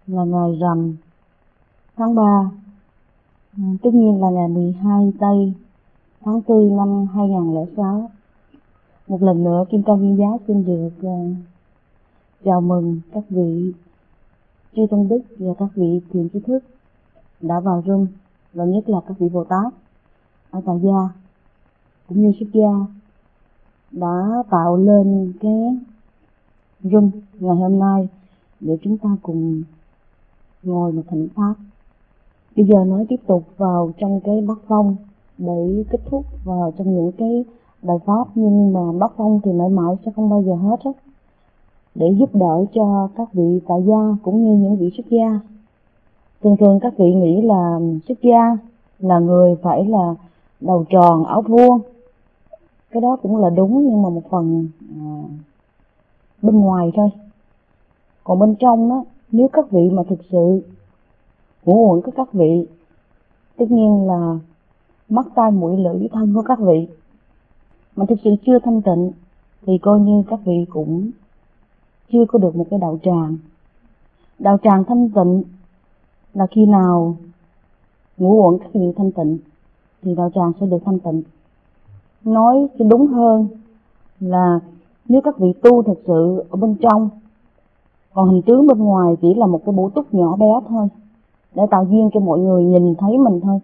là ngày rằm tháng 3, tất nhiên là ngày 12 tây tháng 4 năm 2006. Một lần nữa Kim Cang Viên Giáo xin được chào mừng các vị chư tôn đức và các vị thiện trí thức đã vào room, và nhất là các vị Bồ Tát ở tại gia cũng như xuất gia đã tạo lên cái room ngày hôm nay để chúng ta cùng ngồi một thỉnh pháp. Bây giờ nói tiếp tục vào trong cái bát phong để kết thúc vào trong những cái bài pháp, nhưng mà bát phong thì mãi mãi sẽ không bao giờ hết á, để giúp đỡ cho các vị tại gia cũng như những vị xuất gia. Thường thường các vị nghĩ là xuất gia là người phải là đầu tròn áo vuông, cái đó cũng là đúng, nhưng mà một phần bên ngoài thôi. Còn bên trong đó, nếu các vị mà thực sự ngủ uẩn của các vị, tất nhiên là mắt tai mũi lưỡi thân của các vị mà thực sự chưa thanh tịnh, thì coi như các vị cũng chưa có được một cái đạo tràng. Đạo tràng thanh tịnh là khi nào ngũ uẩn các vị thanh tịnh thì đạo tràng sẽ được thanh tịnh. Nói cho đúng hơn là nếu các vị tu thực sự ở bên trong, còn hình tướng bên ngoài chỉ là một cái bổ túc nhỏ bé thôi, để tạo duyên cho mọi người nhìn thấy mình thôi.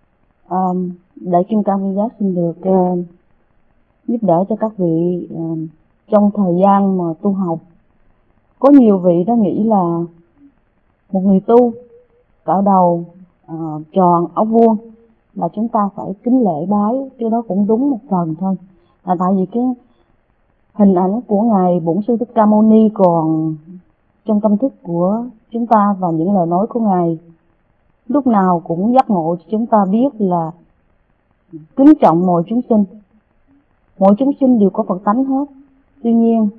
Đại Kim Cang Viên Giáo xin được giúp đỡ cho các vị trong thời gian mà tu học. Có nhiều vị đã nghĩ là một người tu cạo đầu tròn áo vuông là chúng ta phải kính lễ bái. Cái đó cũng đúng một phần thôi, là tại vì cái hình ảnh của Ngài Bổn Sư Thích Ca Mâu Ni còn trong tâm thức của chúng ta, và những lời nói của Ngài lúc nào cũng giác ngộ cho chúng ta biết là kính trọng mọi chúng sinh. Mọi chúng sinh đều có Phật tánh hết. Tuy nhiên,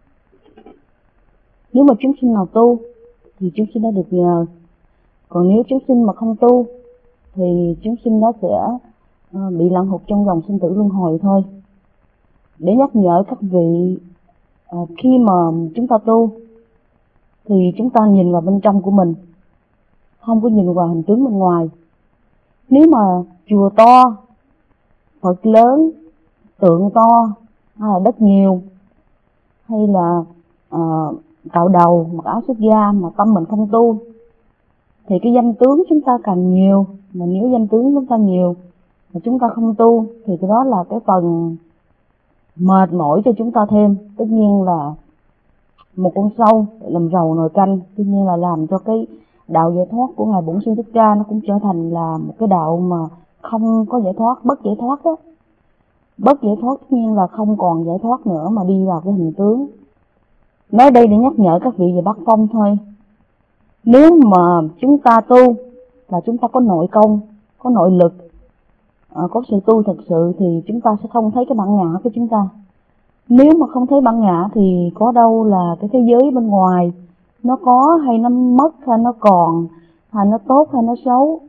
nếu mà chúng sinh nào tu thì chúng sinh đã được nhờ. Còn nếu chúng sinh mà không tu thì chúng sinh đó sẽ bị lặn hụt trong dòng sinh tử luân hồi thôi. Để nhắc nhở các vị, khi mà chúng ta tu thì chúng ta nhìn vào bên trong của mình, không có nhìn vào hình tướng bên ngoài. Nếu mà chùa to, Phật lớn, tượng to, hay là đất nhiều, hay là cạo đầu, mặc áo xuất gia mà tâm mình không tu, thì cái danh tướng chúng ta càng nhiều. Mà nếu danh tướng chúng ta nhiều mà chúng ta không tu thì cái đó là cái phần mệt mỏi cho chúng ta thêm. Tất nhiên là một con sâu làm rầu nồi canh, tất nhiên là làm cho cái đạo giải thoát của Ngài Bổn Sư Thích Ca nó cũng trở thành là một cái đạo mà không có giải thoát, bất giải thoát đó. Bất giải thoát tất nhiên là không còn giải thoát nữa mà đi vào cái hình tướng. Nói đây để nhắc nhở các vị về bát phong thôi. Nếu mà chúng ta tu là chúng ta có nội công, có nội lực, có sự tu thực sự thì chúng ta sẽ không thấy cái bản ngã của chúng ta. Nếu mà không thấy bản ngã thì có đâu là cái thế giới bên ngoài nó có hay nó mất, hay nó còn, hay nó tốt hay nó xấu,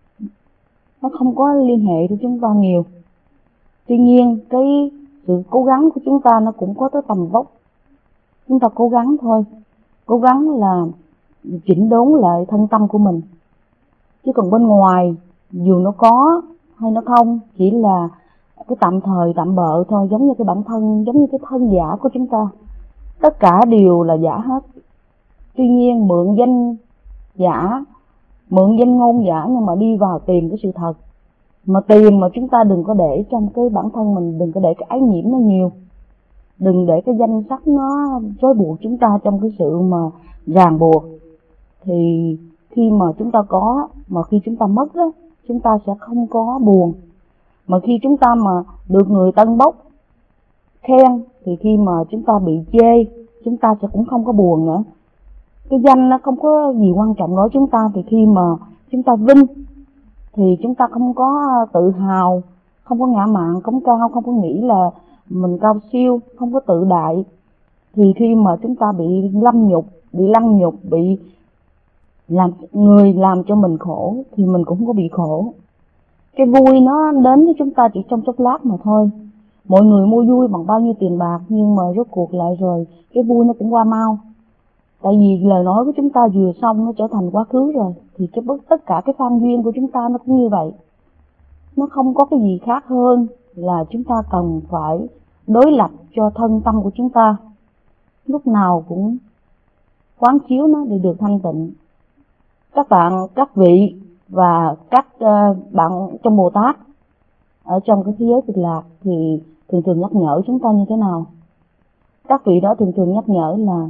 nó không có liên hệ với chúng ta nhiều. Tuy nhiên cái sự cố gắng của chúng ta nó cũng có tới tầm vóc. Chúng ta cố gắng thôi, cố gắng là chỉnh đốn lại thân tâm của mình. Chứ còn bên ngoài dù nó có hay nó không, chỉ là cái tạm thời tạm bợ thôi. Giống như cái bản thân, giống như cái thân giả của chúng ta, tất cả đều là giả hết. Tuy nhiên mượn danh giả, mượn danh ngôn giả, nhưng mà đi vào tìm cái sự thật. Mà tìm mà chúng ta đừng có để trong cái bản thân mình, đừng có để cái ái nhiễm nó nhiều, đừng để cái danh sắc nó rối buộc chúng ta trong cái sự mà ràng buộc. Thì khi mà chúng ta có, mà khi chúng ta mất đó, chúng ta sẽ không có buồn. Mà khi chúng ta mà được người tân bốc khen, thì khi mà chúng ta bị chê, chúng ta sẽ cũng không có buồn nữa. Cái danh nó không có gì quan trọng đối với chúng ta. Thì khi mà chúng ta vinh thì chúng ta không có tự hào, không có ngã mạn, cống cao, không có nghĩ là mình cao siêu, không có tự đại. Thì khi mà chúng ta bị lăng nhục, bị làm người làm cho mình khổ thì mình cũng không có bị khổ. Cái vui nó đến với chúng ta chỉ trong chốc lát mà thôi. Mọi người mua vui bằng bao nhiêu tiền bạc, nhưng mà rốt cuộc lại rồi cái vui nó cũng qua mau. Tại vì lời nói của chúng ta vừa xong nó trở thành quá khứ rồi, thì tất cả cái phan duyên của chúng ta nó cũng như vậy. Nó không có cái gì khác hơn là chúng ta cần phải đối lập cho thân tâm của chúng ta lúc nào cũng quán chiếu nó để được thanh tịnh. Các vị và các bạn trong Bồ Tát ở trong cái thế giới Cực Lạc thì thường thường nhắc nhở chúng ta như thế nào? Các vị đó thường thường nhắc nhở là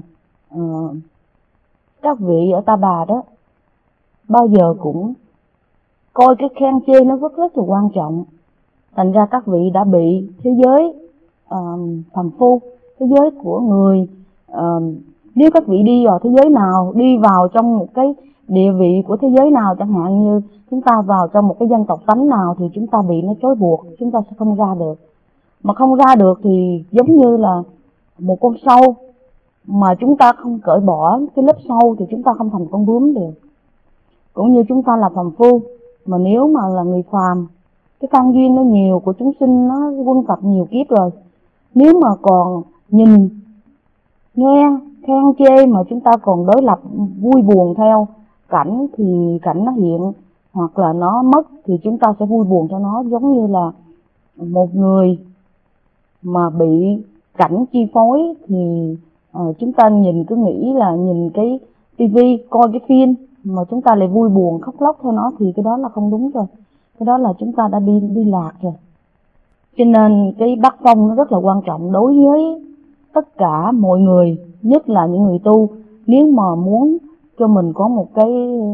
các vị ở Ta Bà đó bao giờ cũng coi cái khen chê nó rất là quan trọng. Thành ra các vị đã bị thế giới phàm phu, thế giới của người, nếu các vị đi vào thế giới nào, đi vào trong một cái địa vị của thế giới nào, chẳng hạn như chúng ta vào trong một cái dân tộc tánh nào, thì chúng ta bị nó trói buộc, chúng ta sẽ không ra được. Mà không ra được thì giống như là một con sâu mà chúng ta không cởi bỏ cái lớp sâu thì chúng ta không thành con bướm được. Cũng như chúng ta là phàm phu, mà nếu mà là người phàm, cái căn duyên nó nhiều của chúng sinh nó quân tập nhiều kiếp rồi, nếu mà còn nhìn nghe khen chê mà chúng ta còn đối lập vui buồn theo cảnh, thì cảnh nó hiện hoặc là nó mất thì chúng ta sẽ vui buồn cho nó. Giống như là một người mà bị cảnh chi phối thì chúng ta cứ nghĩ là nhìn cái tivi, coi cái phim mà chúng ta lại vui buồn khóc lóc theo nó, thì cái đó là không đúng rồi. Cái đó là chúng ta đã đi lạc rồi. Cho nên cái bát phong nó rất là quan trọng đối với tất cả mọi người, nhất là những người tu. Nếu mà muốn cho mình có một cái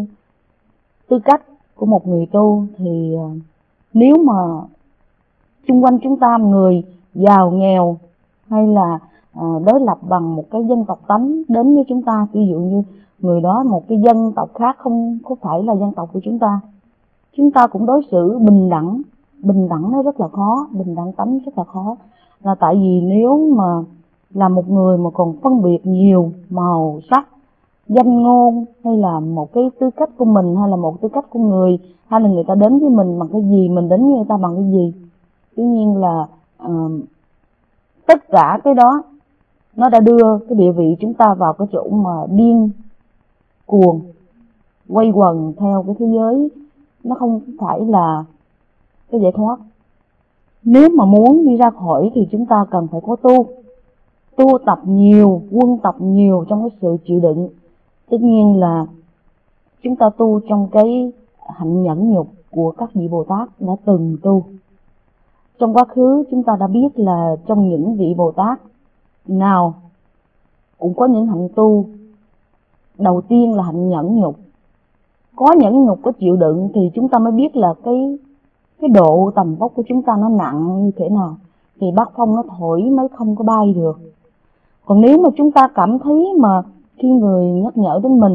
tư cách của một người tu thì nếu mà xung quanh chúng ta người giàu nghèo hay là đối lập bằng một cái dân tộc tánh đến với chúng ta, ví dụ như người đó một cái dân tộc khác không phải là dân tộc của chúng ta cũng đối xử bình đẳng. Bình đẳng nó rất là khó, bình đẳng tánh rất là khó, là tại vì nếu mà là một người mà còn phân biệt nhiều màu sắc, danh ngôn, hay là một cái tư cách của mình, hay là một tư cách của người, hay là người ta đến với mình bằng cái gì, mình đến với người ta bằng cái gì, tuy nhiên là tất cả cái đó nó đã đưa cái địa vị chúng ta vào cái chỗ mà điên cuồng, quay quần theo cái thế giới. Nó không phải là cái giải thoát. Nếu mà muốn đi ra khỏi thì chúng ta cần phải có tu tập nhiều, quân tập nhiều trong cái sự chịu đựng. Tất nhiên là chúng ta tu trong cái hạnh nhẫn nhục của các vị Bồ Tát đã từng tu. Trong quá khứ chúng ta đã biết là trong những vị Bồ Tát nào cũng có những hạnh tu. Đầu tiên là hạnh nhẫn nhục. Có nhẫn nhục, có chịu đựng thì chúng ta mới biết là cái độ tầm vóc của chúng ta nó nặng như thế nào, thì bát phong nó thổi mới không có bay được. Còn nếu mà chúng ta cảm thấy mà khi người nhắc nhở đến mình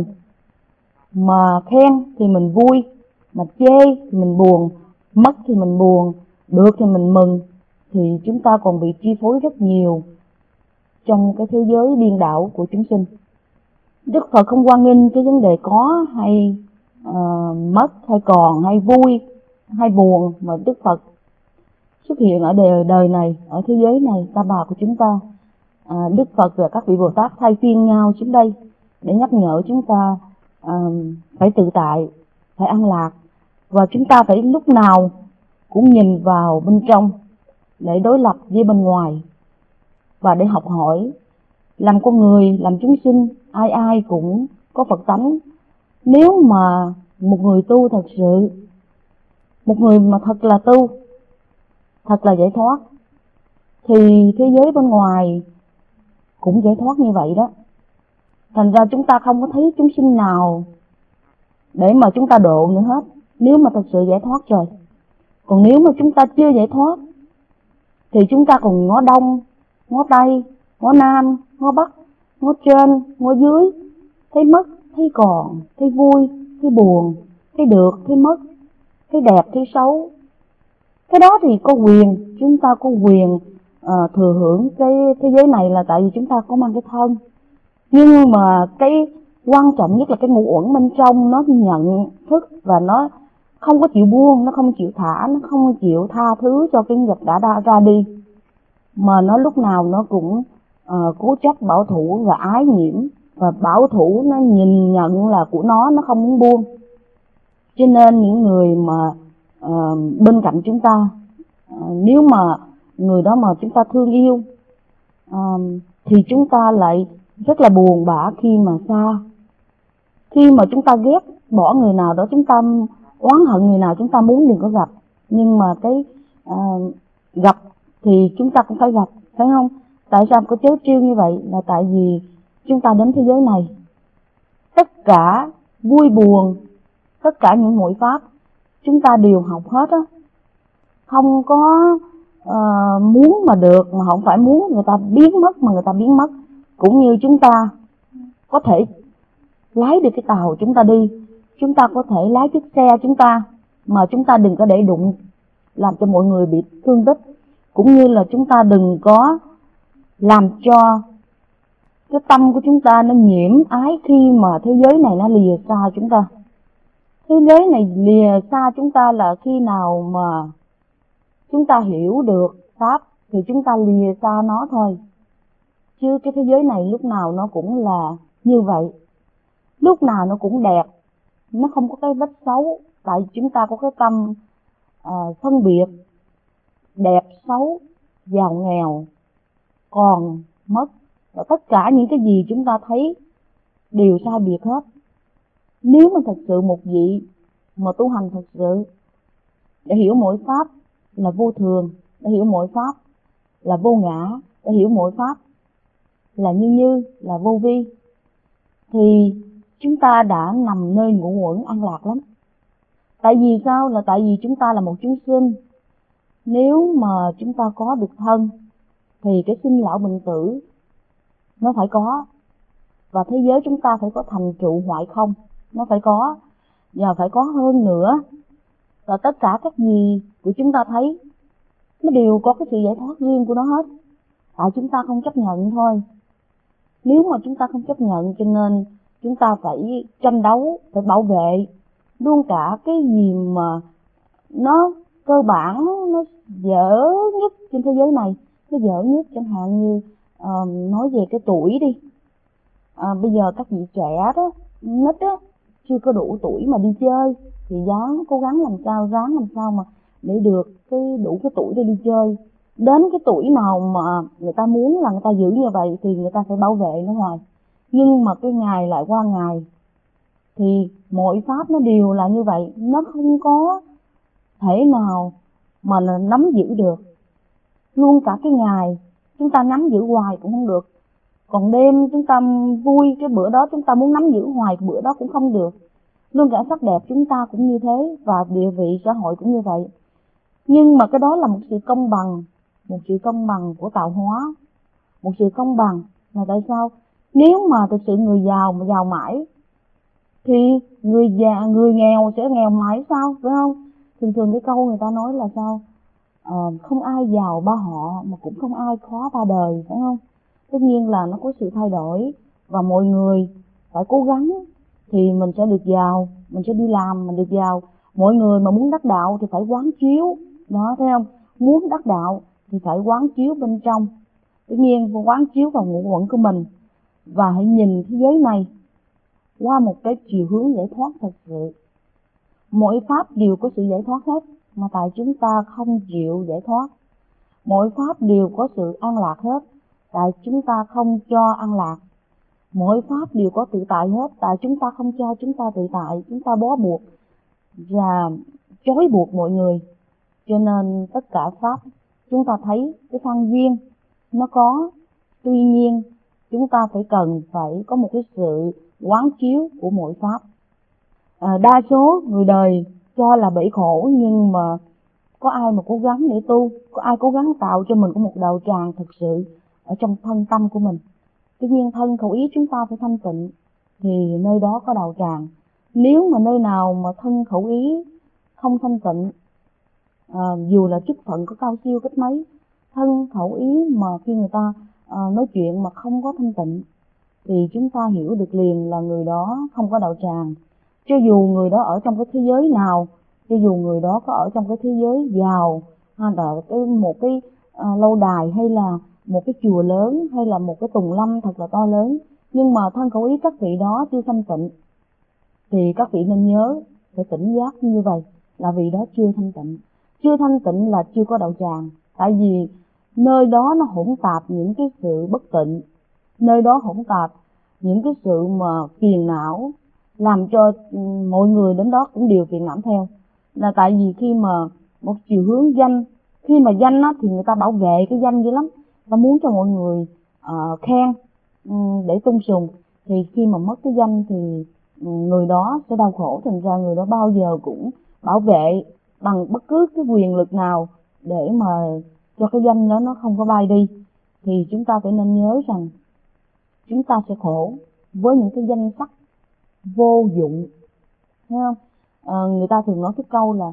mà khen thì mình vui, mà chê thì mình buồn, mất thì mình buồn, được thì mình mừng, thì chúng ta còn bị chi phối rất nhiều trong cái thế giới điên đảo của chúng sinh. Đức Phật không quan nghênh cái vấn đề có hay mất, hay còn, hay vui, hay buồn, mà Đức Phật xuất hiện ở đời này, ở thế giới này, Ta Bà của chúng ta. Đức Phật và các vị Bồ Tát thay phiên nhau xuống đây để nhắc nhở chúng ta phải tự tại, phải an lạc, và chúng ta phải lúc nào cũng nhìn vào bên trong để đối lập với bên ngoài và để học hỏi. Làm con người, làm chúng sinh, ai ai cũng có Phật tánh. Nếu mà một người tu thật sự, một người mà thật là tu, thật là giải thoát, thì thế giới bên ngoài cũng giải thoát như vậy đó. Thành ra chúng ta không có thấy chúng sinh nào để mà chúng ta độ nữa hết, nếu mà thật sự giải thoát rồi. Còn nếu mà chúng ta chưa giải thoát thì chúng ta còn ngó đông, ngó tây, ngó nam, ngó bắc, ngó trên, ngó dưới, thấy mất, thấy còn, thấy vui, thấy buồn, thấy được, thấy mất, thấy đẹp, thấy xấu. Cái đó thì có quyền, chúng ta có quyền thừa hưởng cái thế giới này là tại vì chúng ta có mang cái thân. Nhưng mà cái quan trọng nhất là cái ngũ uẩn bên trong nó nhận thức và nó không có chịu buông, nó không chịu thả, nó không chịu tha thứ cho cái nghiệp đã ra đi, mà nó lúc nào nó cũng cố chấp, bảo thủ và ái nhiễm và bảo thủ, nó nhìn nhận là của nó không muốn buông. Cho nên những người mà bên cạnh chúng ta, nếu mà người đó mà chúng ta thương yêu, thì chúng ta lại rất là buồn bã khi mà xa. Khi mà chúng ta ghét bỏ người nào đó, chúng ta oán hận người nào chúng ta muốn đừng có gặp, nhưng mà cái gặp thì chúng ta cũng phải gặp, phải không? Tại sao có chớ trêu như vậy? Là tại vì chúng ta đến thế giới này, tất cả vui buồn, tất cả những muội pháp chúng ta đều học hết á. Không có muốn mà được, mà không phải muốn người ta biến mất mà người ta biến mất. Cũng như chúng ta có thể lái được cái tàu chúng ta đi, chúng ta có thể lái chiếc xe chúng ta, mà chúng ta đừng có để đụng làm cho mọi người bị thương tích. Cũng như là chúng ta đừng có làm cho cái tâm của chúng ta nó nhiễm ái khi mà thế giới này nó lìa xa chúng ta. Thế giới này lìa xa chúng ta là khi nào mà chúng ta hiểu được Pháp thì chúng ta lìa xa nó thôi. Chứ cái thế giới này lúc nào nó cũng là như vậy, lúc nào nó cũng đẹp, nó không có cái vết xấu. Tại chúng ta có cái tâm phân biệt đẹp xấu, giàu nghèo, còn mất, và tất cả những cái gì chúng ta thấy đều sai biệt hết. Nếu mà thật sự một vị mà tu hành thật sự để hiểu mỗi pháp là vô thường, để hiểu mỗi pháp là vô ngã, để hiểu mỗi pháp là như là vô vi, thì chúng ta đã nằm nơi ngũ uẩn an lạc lắm. Tại vì sao? Là tại vì chúng ta là một chúng sinh. Nếu mà chúng ta có được thân thì cái sinh lão bệnh tử nó phải có, và thế giới chúng ta phải có thành trụ hoại không, nó phải có, và phải có hơn nữa. Và tất cả các gì của chúng ta thấy nó đều có cái sự giải thoát riêng của nó hết, tại chúng ta không chấp nhận thôi. Nếu mà chúng ta không chấp nhận, cho nên chúng ta phải tranh đấu, phải bảo vệ luôn cả cái gì mà nó cơ bản, nó dở nhất trên thế giới này. Nó dở nhất chẳng hạn như nói về cái tuổi đi. Bây giờ các vị trẻ đó, nít á, chưa có đủ tuổi mà đi chơi thì cố gắng làm sao mà để được đủ cái tuổi để đi chơi. Đến cái tuổi nào mà người ta muốn là người ta giữ như vậy thì người ta phải bảo vệ nó hoài. Nhưng mà cái ngày lại qua ngày thì mọi pháp nó đều là như vậy, nó không có thể nào mà là nắm giữ được. Luôn cả cái ngày chúng ta nắm giữ hoài cũng không được, còn đêm chúng ta vui cái bữa đó chúng ta muốn nắm giữ hoài bữa đó cũng không được. Luôn cả sắc đẹp chúng ta cũng như thế, và địa vị xã hội cũng như vậy. Nhưng mà cái đó là một sự công bằng, một sự công bằng của tạo hóa. Một sự công bằng là tại sao? Nếu mà thực sự người giàu mà giàu mãi thì người nghèo sẽ nghèo mãi sao, phải không? Thường cái câu người ta nói là sao? Không ai giàu ba họ mà cũng không ai khó ba đời, phải không? Tất nhiên là nó có sự thay đổi, và mọi người phải cố gắng thì mình sẽ được giàu, mình sẽ đi làm mình được giàu. Mọi người mà muốn đắc đạo thì phải quán chiếu, đó, thấy không? Muốn đắc đạo thì phải quán chiếu bên trong. Tất nhiên quán chiếu vào ngũ uẩn của mình, và hãy nhìn thế giới này qua một cái chiều hướng giải thoát thật sự. Mỗi pháp đều có sự giải thoát hết, mà tại chúng ta không chịu giải thoát. Mỗi pháp đều có sự an lạc hết, tại chúng ta không cho an lạc. Mỗi pháp đều có tự tại hết, tại chúng ta không cho chúng ta tự tại. Chúng ta bó buộc và trói buộc mọi người. Cho nên tất cả pháp chúng ta thấy cái phân duyên nó có, tuy nhiên chúng ta cần phải có một cái sự quán chiếu của mỗi pháp. Đa số người đời cho là bể khổ, nhưng mà có ai mà cố gắng để tu, có ai cố gắng tạo cho mình có một đạo tràng thực sự ở trong thân tâm của mình. Tuy nhiên thân khẩu ý chúng ta phải thanh tịnh thì nơi đó có đạo tràng. Nếu mà nơi nào mà thân khẩu ý không thanh tịnh, dù là chức phận có cao siêu cách mấy, thân khẩu ý mà khi người ta nói chuyện mà không có thanh tịnh thì chúng ta hiểu được liền là người đó không có đạo tràng. Cho dù người đó ở trong cái thế giới nào, cho dù người đó có ở trong cái thế giới giàu, hay là một cái lâu đài, hay là một cái chùa lớn, hay là một cái tùng lâm thật là to lớn, nhưng mà thân khẩu ý các vị đó chưa thanh tịnh, thì các vị nên nhớ phải tỉnh giác như vậy, là vị đó chưa thanh tịnh. Chưa thanh tịnh là chưa có đạo tràng, tại vì nơi đó nó hỗn tạp những cái sự bất tịnh, nơi đó hỗn tạp những cái sự mà phiền não, làm cho mọi người đến đó cũng đều phiền não theo. Là tại vì khi mà một chiều hướng danh, khi mà danh á thì người ta bảo vệ cái danh dữ lắm, ta muốn cho mọi người khen để tung sùng, thì khi mà mất cái danh thì người đó sẽ đau khổ. Thành ra người đó bao giờ cũng bảo vệ bằng bất cứ cái quyền lực nào để mà cho cái danh đó nó không có bay đi. Thì chúng ta phải nên nhớ rằng chúng ta sẽ khổ với những cái danh sắc vô dụng, thấy không? Người ta thường nói cái câu là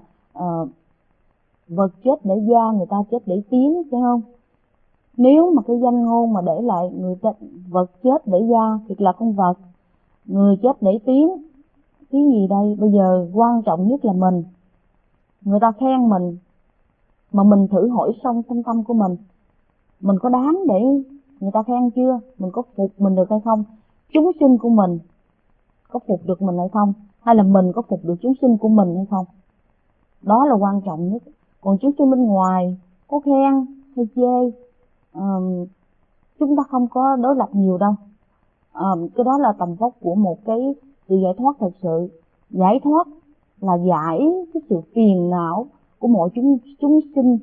vật chết để gia, người ta chết để tiếng, thấy không? Nếu mà cái danh ngôn mà để lại, người ta vật chết để gia thì là con vật, người chết để tiếng. Tiếng gì đây? Bây giờ quan trọng nhất là mình. Người ta khen mình mà mình thử hỏi xong trong tâm của mình có đáng để người ta khen chưa? Mình có phục mình được hay không? Chúng sinh của mình có phục được mình hay không? Hay là mình có phục được chúng sinh của mình hay không? Đó là quan trọng nhất. Còn chúng sinh bên ngoài có khen hay chê, chúng ta không có đối lập nhiều đâu. Cái đó là tầm vóc của một cái sự giải thoát thật sự. Giải thoát là giải cái sự phiền não của mọi chúng sinh.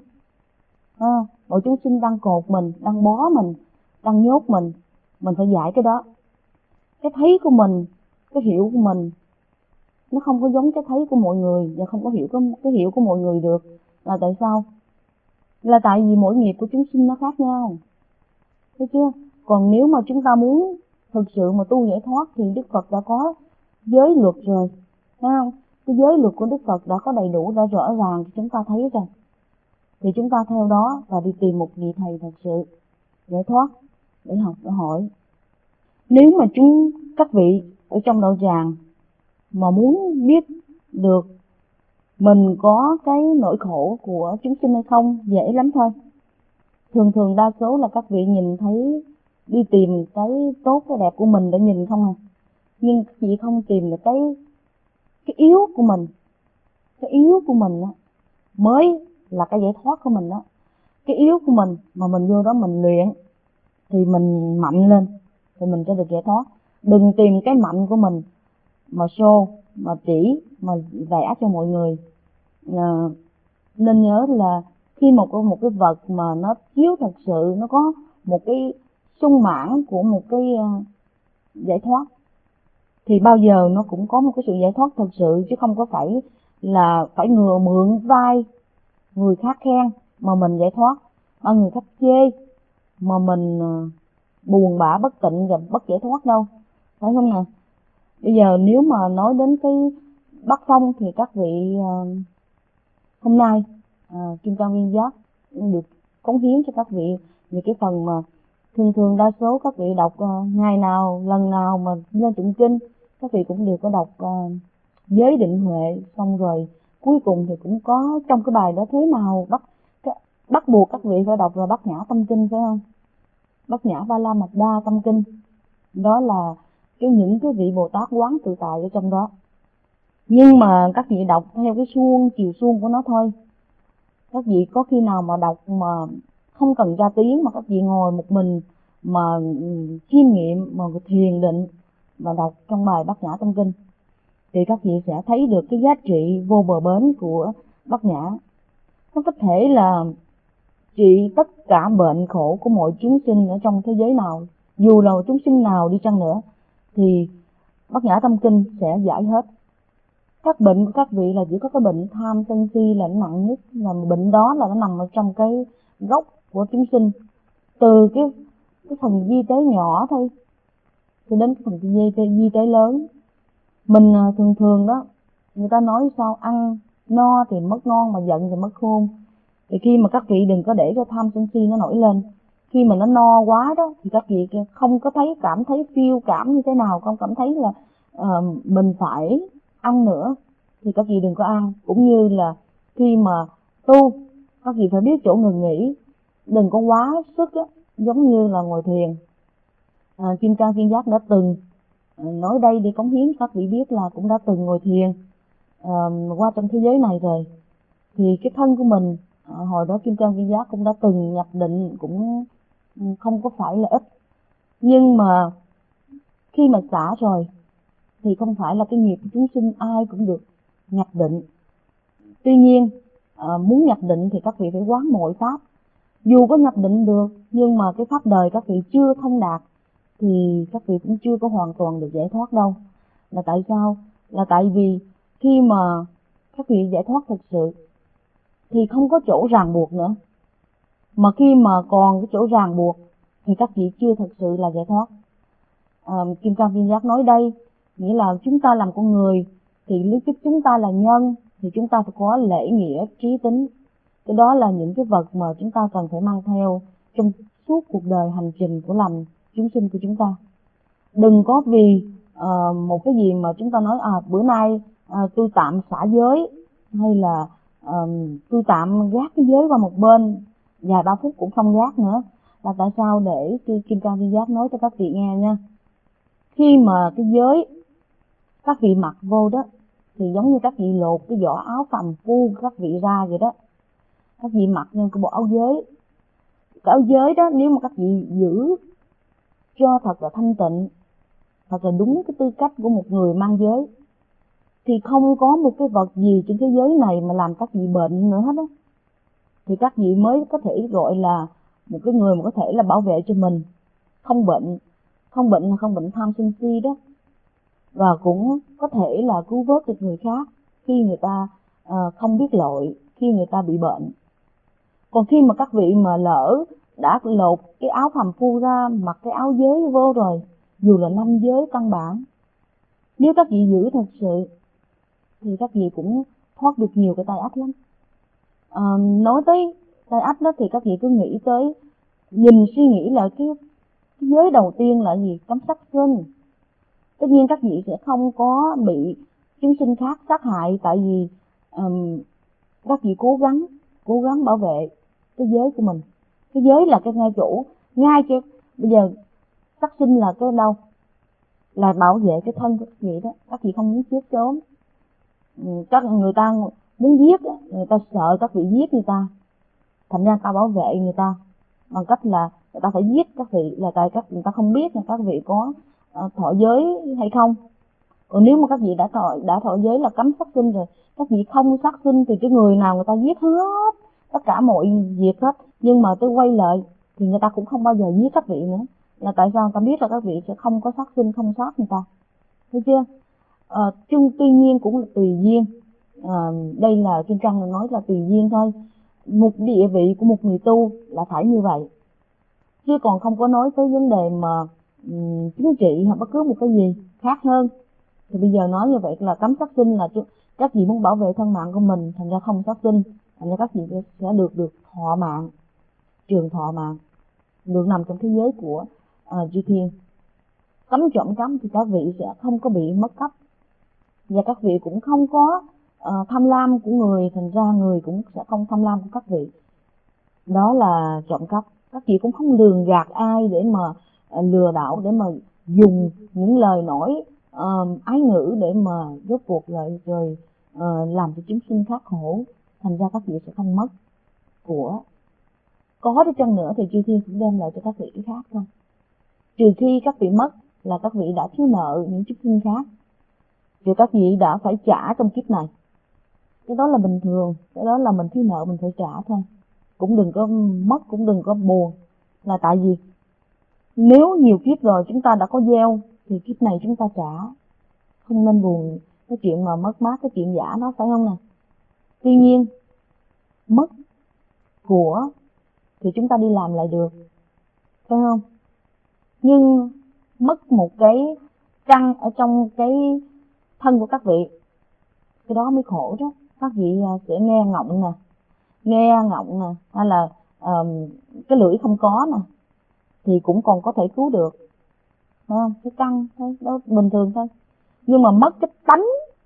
Mọi chúng sinh đang cột mình, đang bó mình, đang nhốt mình phải giải cái đó. Cái thấy của mình, cái hiểu của mình nó không có giống cái thấy của mọi người, và không có cái hiểu của mọi người được. Là tại sao? Là tại vì mỗi nghiệp của chúng sinh nó khác nhau, thấy chưa? Còn nếu mà chúng ta muốn thực sự mà tu giải thoát thì Đức Phật đã có giới luật rồi, thấy không? Cái giới luật của Đức Phật đã có đầy đủ, đã rõ ràng cho chúng ta thấy rồi. Thì chúng ta theo đó và đi tìm một vị thầy thật sự giải thoát để học, để hỏi. Nếu mà các vị ở trong đạo tràng mà muốn biết được mình có cái nỗi khổ của chúng sinh hay không, dễ lắm thôi. Thường đa số là các vị nhìn thấy, đi tìm cái tốt, cái đẹp của mình để nhìn không à. Nhưng các vị không tìm được cái yếu của mình. Cái yếu của mình đó mới là cái giải thoát của mình đó. Cái yếu của mình mà mình vô đó mình luyện thì mình mạnh lên thì mình sẽ được giải thoát. Đừng tìm cái mạnh của mình mà show, mà chỉ, mà vẽ cho mọi người. Nên nhớ là khi một cái vật mà nó chiếu thật sự, nó có một cái sung mãn của một cái giải thoát, thì bao giờ nó cũng có một cái sự giải thoát thật sự, chứ không có phải là phải mượn vai người khác khen mà mình giải thoát, mà người khác chê mà mình buồn bã bất tịnh và bất giải thoát đâu, phải không nè? Bây giờ nếu mà nói đến cái Bắc Phong thì các vị hôm nay Kim Cang Viên Giác được cống hiến cho các vị những cái phần mà thường đa số các vị đọc ngày nào, lần nào mà lên tụng kinh, các vị cũng đều có đọc giới định huệ, xong rồi cuối cùng thì cũng có trong cái bài đó thế nào bắt buộc các vị phải đọc là Bát Nhã Tâm Kinh, phải không? Bát Nhã Ba La Mật Đa Tâm Kinh, đó là những cái vị Bồ Tát quán tự tại ở trong đó. Nhưng mà các vị đọc theo cái chiều suông của nó thôi. Các vị có khi nào mà đọc mà không cần ra tiếng, mà các vị ngồi một mình mà chiêm nghiệm, mà thiền định và đọc trong bài Bát Nhã Tâm Kinh, thì các vị sẽ thấy được cái giá trị vô bờ bến của Bát Nhã. Nó có thể là trị tất cả bệnh khổ của mọi chúng sinh ở trong thế giới nào, dù là chúng sinh nào đi chăng nữa, thì Bát Nhã Tâm Kinh sẽ giải hết. Các bệnh của các vị là chỉ có cái bệnh tham sân si là nặng nhất, là bệnh đó là nó nằm ở trong cái gốc của chúng sinh, từ cái phần vi tế nhỏ thôi cho đến cái phần vi tế lớn. Mình thường đó, người ta nói sao, ăn no thì mất ngon, mà giận thì mất khôn. Thì khi mà các vị đừng có để cho tham sân si nó nổi lên. Khi mà nó no quá đó thì các vị không có cảm thấy phiêu cảm như thế nào, không cảm thấy là mình phải ăn nữa thì các vị đừng có ăn. Cũng như là khi mà tu, các vị phải biết chỗ ngừng nghỉ, đừng có quá sức á, giống như là ngồi thiền. Kim Cang Viên Giác đã từng nói đây để cống hiến các vị biết là cũng đã từng ngồi thiền qua trong thế giới này rồi. Thì cái thân của mình hồi đó Kim Cang Viên Giác cũng đã từng nhập định, cũng không có phải là ít. Nhưng mà khi mà xả rồi thì không phải là cái nghiệp của chúng sinh ai cũng được nhập định. Tuy nhiên muốn nhập định thì các vị phải quán mọi pháp. Dù có nhập định được nhưng mà cái pháp đời các vị chưa thông đạt thì các vị cũng chưa có hoàn toàn được giải thoát đâu. Là tại sao? Là tại vì khi mà các vị giải thoát thực sự thì không có chỗ ràng buộc nữa. Mà khi mà còn cái chỗ ràng buộc thì các vị chưa thực sự là giải thoát. Kim Cang Viên Giác nói đây nghĩa là chúng ta làm con người thì nếu chúng ta là nhân thì chúng ta phải có lễ nghĩa, trí tính. Cái đó là những cái vật mà chúng ta cần phải mang theo trong suốt cuộc đời hành trình của làm chúng sinh của chúng ta. Đừng có vì một cái gì mà chúng ta nói bữa nay tôi tạm xả giới, hay là tôi tạm gác cái giới qua một bên vài ba phút cũng không gác nữa. Là tại sao? Để Kim Cang Viên Giác nói cho các vị nghe nha. Khi mà cái giới các vị mặc vô đó thì giống như các vị lột cái vỏ áo phàm phu của các vị ra vậy đó. Các vị mặc nên cái bộ áo giới. Cái áo giới đó nếu mà các vị giữ cho thật là thanh tịnh, thật là đúng cái tư cách của một người mang giới, thì không có một cái vật gì trên thế giới này mà làm các vị bệnh nữa hết á. Thì các vị mới có thể gọi là một cái người mà có thể là bảo vệ cho mình không bệnh. Không bệnh là không bệnh tham sân si đó. Và cũng có thể là cứu vớt được người khác khi người ta không biết lỗi, khi người ta bị bệnh. Còn khi mà các vị mà lỡ đã lột cái áo phàm phu ra, mặc cái áo giới vô rồi, dù là 5 giới căn bản, nếu các vị giữ thật sự thì các vị cũng thoát được nhiều cái tai ách lắm. Nói tới tai ách đó thì các vị cứ nghĩ tới, suy nghĩ là cái giới đầu tiên là gì? Cấm sát sinh. Tất nhiên các vị sẽ không có bị chúng sinh khác sát hại, tại vì các vị cố gắng bảo vệ cái giới của mình. Cái giới là cái ngay chỗ, ngay cái bây giờ sát sinh là cái đâu? Là bảo vệ cái thân của các vị đó. Các vị không muốn chết sớm. Các người ta muốn giết, người ta sợ các vị giết người ta, thành ra ta bảo vệ người ta bằng cách là người ta phải giết các vị, là tại người ta không biết là các vị có thọ giới hay không. Còn nếu mà các vị đã thọ giới là cấm sát sinh rồi, các vị không sát sinh thì cái người nào người ta giết hết, tất cả mọi việc hết. Nhưng mà tôi quay lại thì người ta cũng không bao giờ giết các vị nữa. Là tại sao? Ta biết là các vị sẽ không có sát sinh, không sát người ta. Thấy chưa? Tuy nhiên cũng là tùy duyên. Đây là Kim Cang nói là tùy duyên thôi. Một địa vị của một người tu là phải như vậy, chứ còn không có nói tới vấn đề mà chính trị hoặc bất cứ một cái gì khác hơn. Thì bây giờ nói như vậy là cấm sát sinh, là các vị muốn bảo vệ thân mạng của mình, thành ra không sát sinh, thành ra các vị sẽ được thọ mạng, trường thọ mạng, được nằm trong thế giới của chư thiên. Cấm trộm cấm thì các vị sẽ không có bị mất cắp, và các vị cũng không có tham lam của người, thành ra người cũng sẽ không tham lam của các vị. Đó là trộm cắp. Các vị cũng không lường gạt ai để mà lừa đảo, để mà dùng những lời nói ái ngữ để mà rốt cuộc lại rồi làm cho chúng sinh khác khổ. Thành ra các vị sẽ không mất của. Có đi chăng nữa thì chư thiên cũng đem lại cho các vị cái khác thôi. Trừ khi các vị mất là các vị đã thiếu nợ những chúng sinh khác, thì các vị đã phải trả trong kiếp này. Cái đó là bình thường, cái đó là mình thiếu nợ mình phải trả thôi. Cũng đừng có mất, cũng đừng có buồn. Là tại vì nếu nhiều kiếp rồi chúng ta đã có gieo thì kiếp này chúng ta trả. Không nên buồn cái chuyện mà mất mát, cái chuyện giả nó, phải không nè? Tuy nhiên mất của thì chúng ta đi làm lại được, phải không? Nhưng mất một cái căn ở trong cái thân của các vị, cái đó mới khổ đó. Các vị sẽ nghe ngọng nè, hay là cái lưỡi không có nè, thì cũng còn có thể cứu được, phải không? Cái căn thôi, đó bình thường thôi. Nhưng mà mất cái tánh,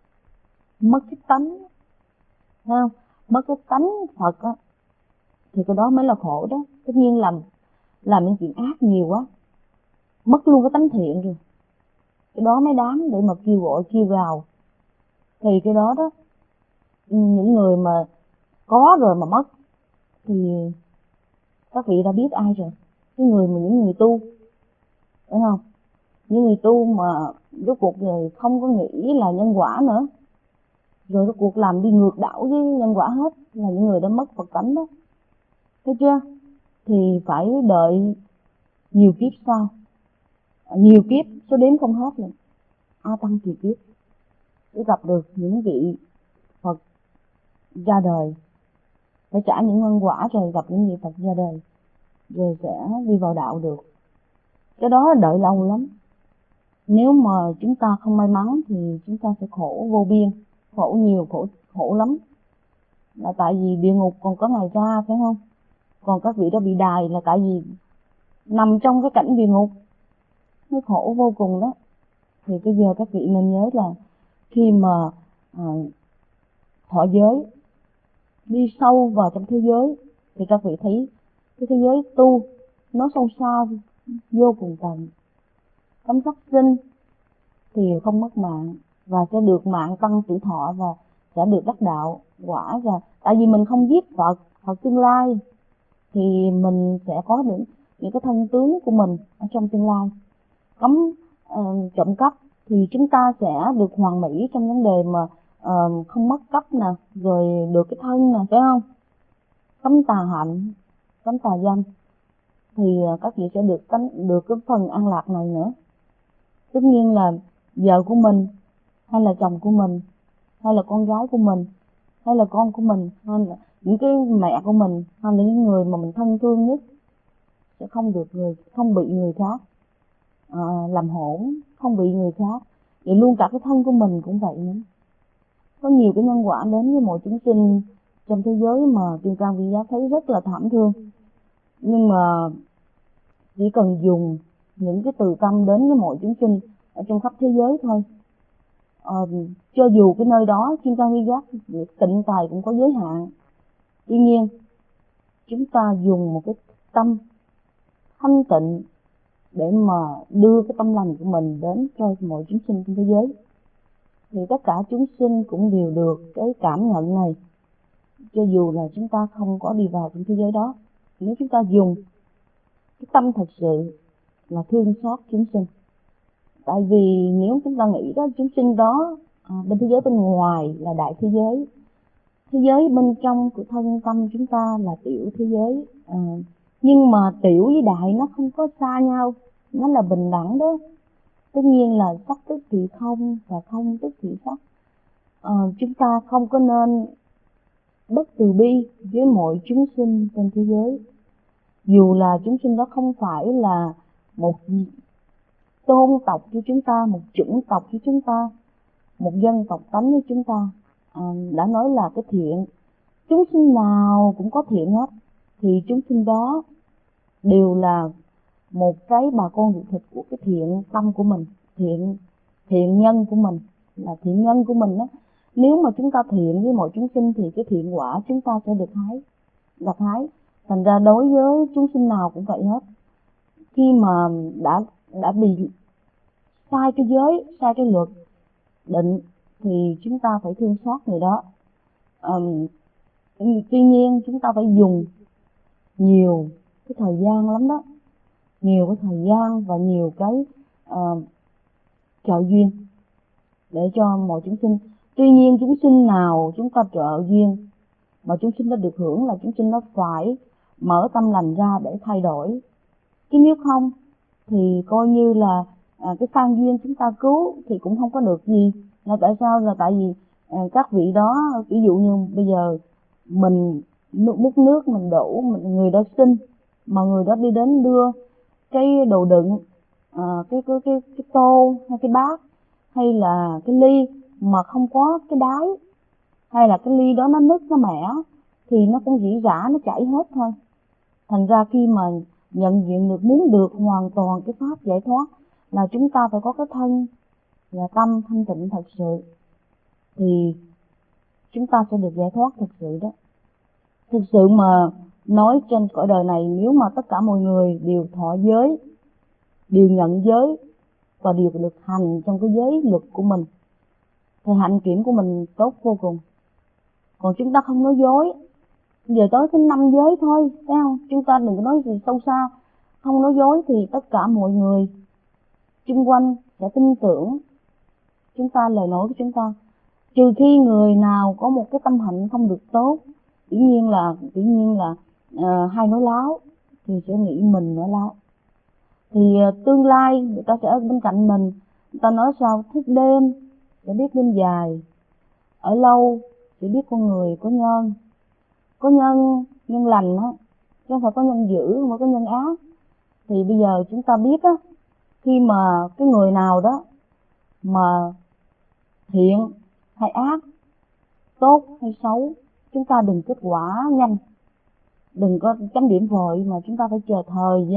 phải không? Mất cái tánh Phật á, thì cái đó mới là khổ đó. Tất nhiên làm những chuyện ác nhiều quá mất luôn cái tánh thiện rồi, cái đó mới đáng để mà kêu gọi kêu gào. Thì cái đó đó, những người mà có rồi mà mất thì các vị đã biết ai rồi, những người tu, phải không? Những người tu mà rốt cuộc rồi không có nghĩ là nhân quả nữa, rồi rốt cuộc làm đi ngược đảo với nhân quả hết, là những người đã mất Phật tánh đó, thấy chưa? Thì phải đợi nhiều kiếp sau, nhiều kiếp số đếm không hết rồi, A Tăng kỳ kiếp để gặp được những vị Phật ra đời, phải trả những nhân quả rồi gặp những vị Phật ra đời, rồi sẽ đi vào đạo được. Cái đó đợi lâu lắm. Nếu mà chúng ta không may mắn thì chúng ta sẽ khổ vô biên, khổ nhiều, khổ lắm. Là tại vì địa ngục còn có ngày ra, phải không? Còn các vị đó bị đày là tại vì nằm trong cái cảnh địa ngục, nó khổ vô cùng đó. Thì bây giờ các vị nên nhớ là khi mà thọ giới, đi sâu vào trong thế giới, thì các vị thấy cái thế giới tu nó sâu xa vô cùng tận. Cấm sát sinh thì không mất mạng, và sẽ được mạng tăng tuổi thọ, và sẽ được đắc đạo quả ra. Tại vì mình không giết Phật tương lai thì mình sẽ có được những cái thân tướng của mình ở trong tương lai. Cấm trộm cắp thì chúng ta sẽ được hoàn mỹ trong vấn đề mà không mất cấp nè, rồi được cái thân nè, phải không? Cấm tà hạnh, cấm tà dâm thì các vị sẽ được cái phần an lạc này nữa. Tất nhiên là vợ của mình, hay là chồng của mình, hay là con gái của mình, hay là con của mình, hay là những cái mẹ của mình, hay là những người mà mình thân thương nhất sẽ không bị người khác làm hỗn, không bị người khác. Vậy luôn cả cái thân của mình cũng vậy nữa. Có nhiều cái nhân quả đến với mọi chúng sinh trong thế giới mà Kim Cang Vi Giác thấy rất là thảm thương. Nhưng mà chỉ cần dùng những cái từ tâm đến với mọi chúng sinh ở trong khắp thế giới thôi. Cho dù cái nơi đó Kim Cang Vi Giác tịnh tài cũng có giới hạn, tuy nhiên chúng ta dùng một cái tâm thanh tịnh để mà đưa cái tâm lành của mình đến cho mọi chúng sinh trên thế giới, thì tất cả chúng sinh cũng đều được cái cảm nhận này, cho dù là chúng ta không có đi vào trong thế giới đó. Nếu chúng ta dùng cái tâm thật sự là thương xót chúng sinh. Tại vì nếu chúng ta nghĩ đó, chúng sinh đó bên thế giới bên ngoài là đại thế giới bên trong của thân tâm chúng ta là tiểu thế giới. Nhưng mà tiểu với đại nó không có xa nhau, nó là bình đẳng đó. Tất nhiên là sắc tức thì không, và không tức thì sắc. Chúng ta không có nên bất từ bi với mọi chúng sinh trên thế giới, dù là chúng sinh đó không phải là một tôn tộc với chúng ta, một chủng tộc với chúng ta, một dân tộc tánh với chúng ta. Đã nói là cái thiện, chúng sinh nào cũng có thiện hết, thì chúng sinh đó đều là một cái bà con ruột thịt của cái thiện tâm của mình, thiện nhân của mình, là thiện nhân của mình đó. Nếu mà chúng ta thiện với mọi chúng sinh thì cái thiện quả chúng ta sẽ được gặt hái. Thành ra đối với chúng sinh nào cũng vậy hết. Khi mà đã bị sai cái giới, sai cái luật định thì chúng ta phải thương xót người đó. Tuy nhiên chúng ta phải dùng nhiều cái thời gian lắm đó, nhiều cái thời gian và nhiều cái trợ duyên để cho mọi chúng sinh. Tuy nhiên chúng sinh nào chúng ta trợ duyên mà chúng sinh đã được hưởng là chúng sinh nó phải mở tâm lành ra để thay đổi. Chứ nếu không thì coi như là cái phan duyên chúng ta cứu thì cũng không có được gì. Là tại sao? Là tại vì các vị đó, ví dụ như bây giờ mình múc nước mình đổ, người đó xin mà người đó đi đến đưa cái đồ đựng, cái tô hay cái bát hay là cái ly mà không có cái đáy, hay là cái ly đó nó nứt nó mẻ thì nó cũng rỉ rả nó chảy hết thôi. Thành ra khi mà nhận diện được, muốn được hoàn toàn cái pháp giải thoát là chúng ta phải có cái thân và tâm thanh tịnh thật sự, thì chúng ta sẽ được giải thoát thật sự đó. Thực sự mà nói trên cõi đời này, nếu mà tất cả mọi người đều thọ giới đều nhận giới và đều được hành trong cái giới luật của mình, thì hạnh kiểm của mình tốt vô cùng. Còn chúng ta không nói dối, giờ tới cái 5 giới thôi, thấy không? Chúng ta đừng có nói gì sâu xa. Không nói dối thì tất cả mọi người xung quanh sẽ tin tưởng chúng ta, lời nói của chúng ta. Trừ khi người nào có một cái tâm hạnh không được tốt, dĩ nhiên là hay nói láo, thì sẽ nghĩ mình nói láo. Thì tương lai người ta sẽ ở bên cạnh mình, người ta nói sao thức đêm sẽ biết đêm dài, ở lâu sẽ biết con người có nhân. Có nhân lành á, chứ không phải có nhân dữ, không phải có nhân ác. Thì bây giờ chúng ta biết á, khi mà cái người nào đó mà thiện hay ác, tốt hay xấu, chúng ta đừng kết quả nhanh, đừng có chấm điểm vội, mà chúng ta phải chờ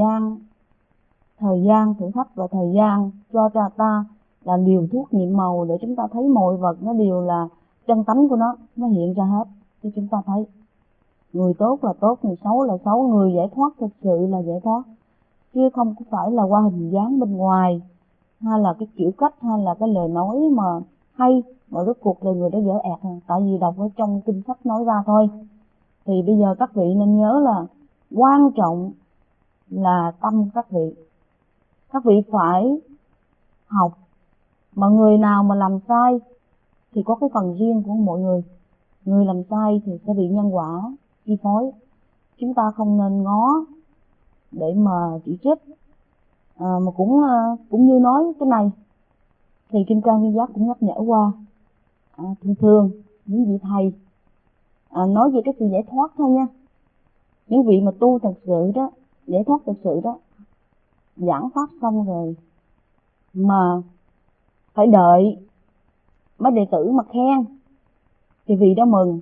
thời gian thử thách và thời gian cho ta là liều thuốc nhiệm màu để chúng ta thấy mọi vật nó đều là chân tánh của nó hiện ra hết cho chúng ta thấy. Người tốt là tốt, người xấu là xấu, người giải thoát thực sự là giải thoát, chứ không có phải là qua hình dáng bên ngoài, hay là cái kiểu cách, hay là cái lời nói mà hay mà rốt cuộc là người đó dở ẹt, tại vì đọc ở trong kinh sách nói ra thôi. Thì bây giờ các vị nên nhớ là quan trọng là tâm các vị phải học. Mà người nào mà làm sai thì có cái phần riêng của mọi người. Người làm sai thì sẽ bị nhân quả chi phối. Chúng ta không nên ngó để mà chỉ trích. Mà cũng như nói cái này thì Kim Cang Viên Giác cũng nhắc nhở qua. Thường những vị thầy nói về cái sự giải thoát thôi nha. Những vị mà tu thật sự đó, giải thoát thật sự đó, giảng pháp xong rồi mà phải đợi mấy đệ tử mà khen thì vị đó mừng.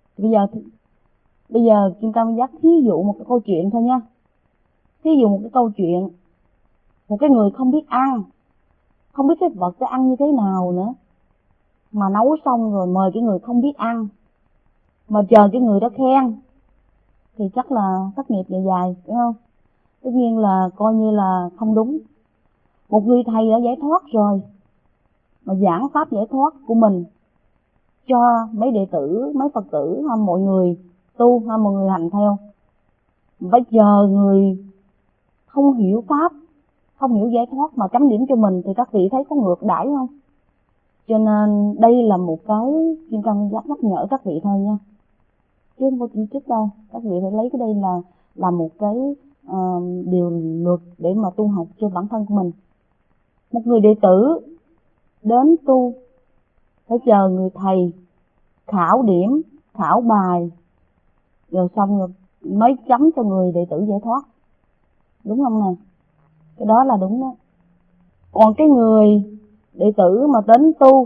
Bây giờ Kim Cang Viên Giác thí dụ một cái câu chuyện thôi nha. Thí dụ một cái câu chuyện, một cái người không biết ăn, không biết cái vật cái ăn như thế nào nữa, mà nấu xong rồi mời cái người không biết ăn, mà chờ cái người đó khen, thì chắc là thất nghiệp dài, phải không? Tất nhiên là coi như là không đúng. Một người thầy đã giải thoát rồi, mà giảng pháp giải thoát của mình cho mấy đệ tử, mấy Phật tử hay mọi người tu hay mọi người hành theo, phải chờ người không hiểu pháp, không hiểu giải thoát mà chấm điểm cho mình, thì các vị thấy có ngược đãi không? Cho nên đây là một cái Kim Cang Viên Giác nhắc nhở các vị thôi nha, chứ không có chỉ trích đâu. Các vị phải lấy cái đây là một cái điều luật để mà tu học cho bản thân của mình. Một người đệ tử đến tu phải chờ người thầy khảo điểm, khảo bài, rồi xong rồi mới chấm cho người đệ tử giải thoát, đúng không nè? Cái đó là đúng đó. Còn cái người đệ tử mà đến tu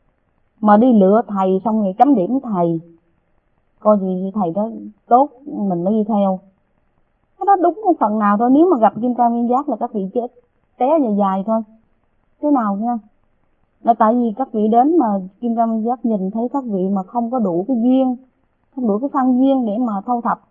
mà đi lựa thầy xong rồi chấm điểm thầy, coi gì thầy đó tốt mình mới đi theo, cái đó đúng một phần nào thôi. Nếu mà gặp Kim Cang Viên Giác là các vị chết té dài thôi, thế nào nha. Là tại vì các vị đến mà Kim Cang Viên Giác nhìn thấy các vị mà không có đủ cái duyên, không đủ cái căn duyên để mà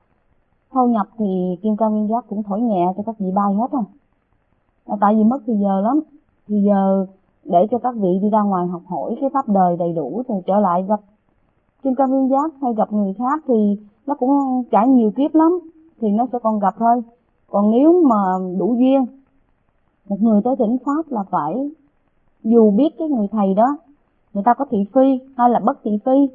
thâu nhập, thì Kim Cang Viên Giác cũng thổi nhẹ cho các vị bay hết rồi. Là tại vì mất thì giờ lắm, thì giờ để cho các vị đi ra ngoài học hỏi cái pháp đời đầy đủ, rồi trở lại gặp Kim Cang Viên Giác hay gặp người khác thì nó cũng trải nhiều kiếp lắm, thì nó sẽ còn gặp thôi. Còn nếu mà đủ duyên, một người tới thỉnh pháp là phải, dù biết cái người thầy đó người ta có thị phi hay là bất thị phi,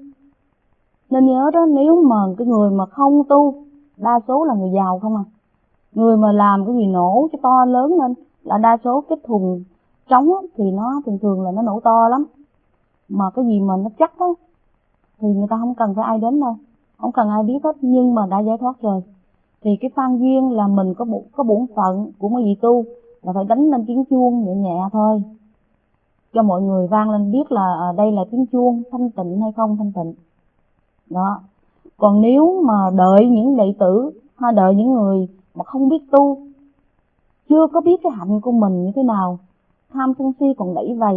nên nhớ đó, nếu mà cái người mà không tu, đa số là người giàu không à. Người mà làm cái gì nổ cho to lớn lên là đa số cái thùng trống thì nó thường là nó nổ to lắm. Mà cái gì mà nó chắc á thì người ta không cần phải ai đến đâu, không cần ai biết hết, nhưng mà đã giải thoát rồi. Thì cái phan duyên là mình có bổn phận của mấy vị tu là phải đánh lên tiếng chuông nhẹ nhẹ thôi, cho mọi người vang lên biết là đây là tiếng chuông thanh tịnh hay không thanh tịnh đó. Còn nếu mà đợi những đệ tử hay đợi những người mà không biết tu, chưa có biết cái hạnh của mình như thế nào, tham sân si còn đẩy vầy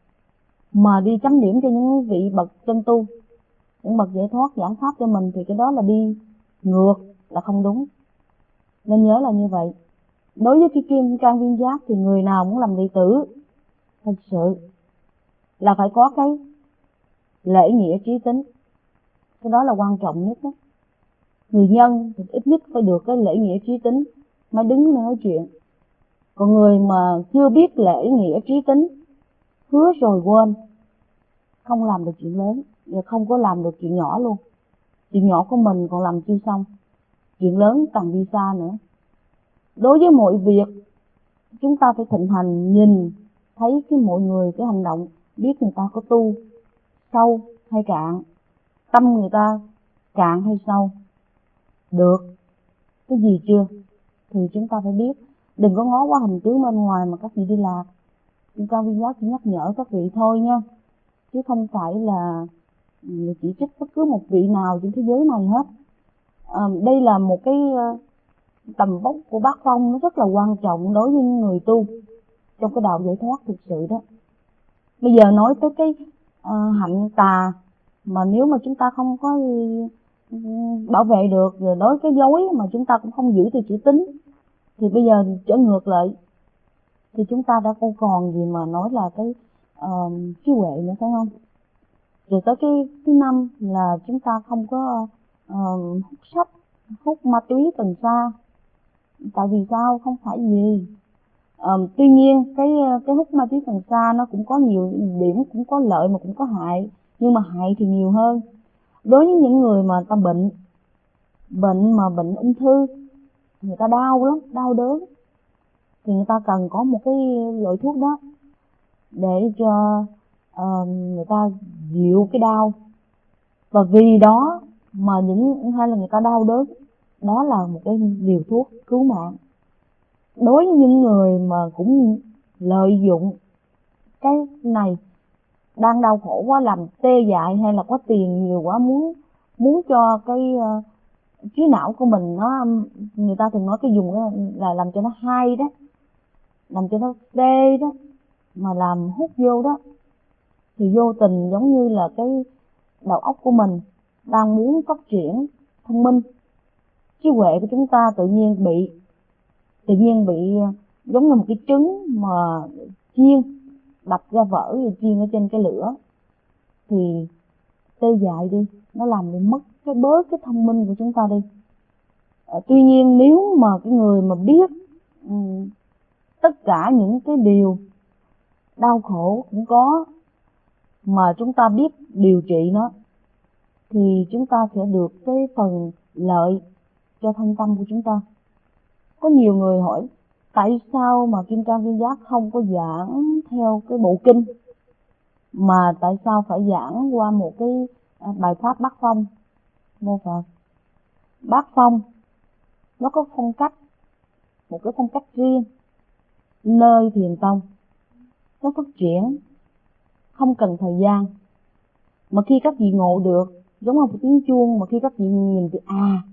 mà đi chấm điểm cho những vị bậc chân tu, những bậc giải thoát giảng pháp cho mình, thì cái đó là đi ngược, là không đúng. Nên nhớ là như vậy. Đối với cái kim cang viên giác thì người nào muốn làm đệ tử thật sự là phải có cái lễ nghĩa trí tín, cái đó là quan trọng nhất đó. Người nhân thì ít nhất phải được cái lễ nghĩa trí tín mới đứng nói chuyện. Còn người mà chưa biết lễ nghĩa trí tín, hứa rồi quên, không làm được chuyện lớn và không có làm được chuyện nhỏ luôn. Chuyện nhỏ của mình còn làm chưa xong, chuyện lớn càng đi xa nữa. Đối với mọi việc chúng ta phải thịnh hành nhìn thấy cái mọi người, cái hành động, biết người ta có tu sâu hay cạn, tâm người ta cạn hay sâu, được cái gì chưa thì chúng ta phải biết. Đừng có ngó qua hình tướng bên ngoài mà các vị đi lạc. Kim cang viên giác chỉ nhắc nhở các vị thôi nha, chứ không phải là chỉ trích bất cứ một vị nào trên thế giới này hết. Đây là một cái tầm vóc của bát phong, nó rất là quan trọng đối với người tu trong cái đạo giải thoát thực sự đó. Bây giờ nói tới cái hạnh tà mà nếu mà chúng ta không có bảo vệ được, rồi đối cái dối mà chúng ta cũng không giữ được chữ tín, thì bây giờ trở ngược lại thì chúng ta đã không còn gì mà nói là cái trí huệ nữa, phải không? Rồi tới cái thứ năm là chúng ta không có hút sách, hút ma túy cần sa. Tại vì sao? Không phải gì. Tuy nhiên cái hút ma túy cần sa nó cũng có nhiều điểm, cũng có lợi mà cũng có hại, nhưng mà hại thì nhiều hơn. Đối với những người mà ta bệnh ung thư, người ta đau lắm, đau đớn, thì người ta cần có một cái loại thuốc đó để cho người ta dịu cái đau. Và vì đó mà hay là người ta đau đớn, đó là một cái liều thuốc cứu mạng. Đối với những người mà cũng lợi dụng cái này, đang đau khổ quá, làm tê dại, hay là có tiền nhiều quá, muốn cho cái trí não của mình nó, người ta thường nói cái dùng là làm cho nó hay đó, làm cho nó tê đó, mà làm hút vô đó, thì vô tình giống như là cái đầu óc của mình đang muốn phát triển thông minh, trí huệ của chúng ta tự nhiên bị giống như một cái trứng mà chiên đập ra vỡ, rồi chiên ở trên cái lửa thì tê dại đi, nó làm bị mất bớt cái thông minh của chúng ta đi. Tuy nhiên nếu mà cái người mà biết tất cả những cái điều đau khổ cũng có, mà chúng ta biết điều trị nó, thì chúng ta sẽ được cái phần lợi cho thân tâm của chúng ta. Có nhiều người hỏi tại sao mà Kim Cang Viên Giác không có giảng theo cái bộ kinh, mà tại sao phải giảng qua một cái bài pháp bát phong. Mô Phật, bát phong nó có phong cách, một cái phong cách riêng. Nơi thiền tông nó phát triển không cần thời gian, mà khi các vị ngộ được, giống như một tiếng chuông, mà khi các vị nhìn thì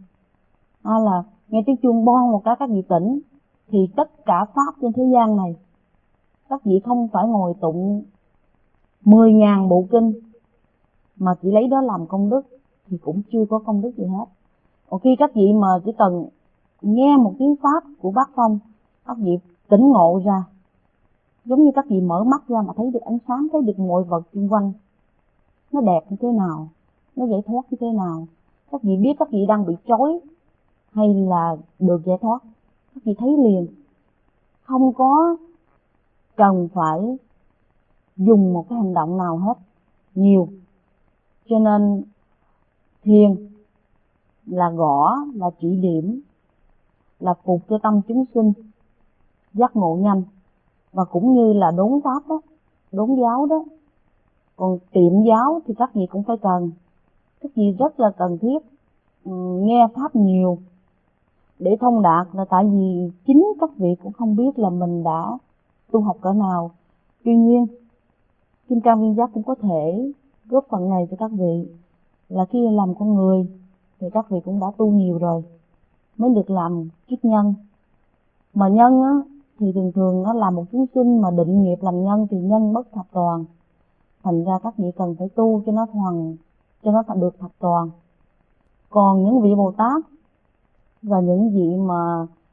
là nghe tiếng chuông bon một cái các vị tỉnh, thì tất cả pháp trên thế gian này các vị không phải ngồi tụng 10.000 bộ kinh mà chỉ lấy đó làm công đức thì cũng chưa có công đức gì hết. Còn khi các vị mà chỉ cần nghe một tiếng pháp của bát phong, các vị tỉnh ngộ ra, giống như các vị mở mắt ra mà thấy được ánh sáng, thấy được mọi vật xung quanh nó đẹp như thế nào, nó giải thoát như thế nào. Các vị biết các vị đang bị trói hay là được giải thoát, các vị thấy liền, không có cần phải dùng một cái hành động nào hết nhiều. Cho nên thiền là gõ, là chỉ điểm, là phục cho tâm chúng sinh giác ngộ nhanh, và cũng như là đốn pháp đó, đốn giáo đó. Còn tiệm giáo thì các vị cũng phải cần, các vị rất là cần thiết nghe pháp nhiều để thông đạt, là tại vì chính các vị cũng không biết là mình đã tu học cỡ nào. Tuy nhiên Kim Cang Viên Giác cũng có thể góp phần này cho các vị, là khi làm con người thì các vị cũng đã tu nhiều rồi mới được làm kiết nhân. Mà nhân á thì thường nó là một chúng sinh mà định nghiệp làm nhân thì nhân bất thập toàn, thành ra các vị cần phải tu cho nó được thập toàn. Còn những vị Bồ Tát và những vị mà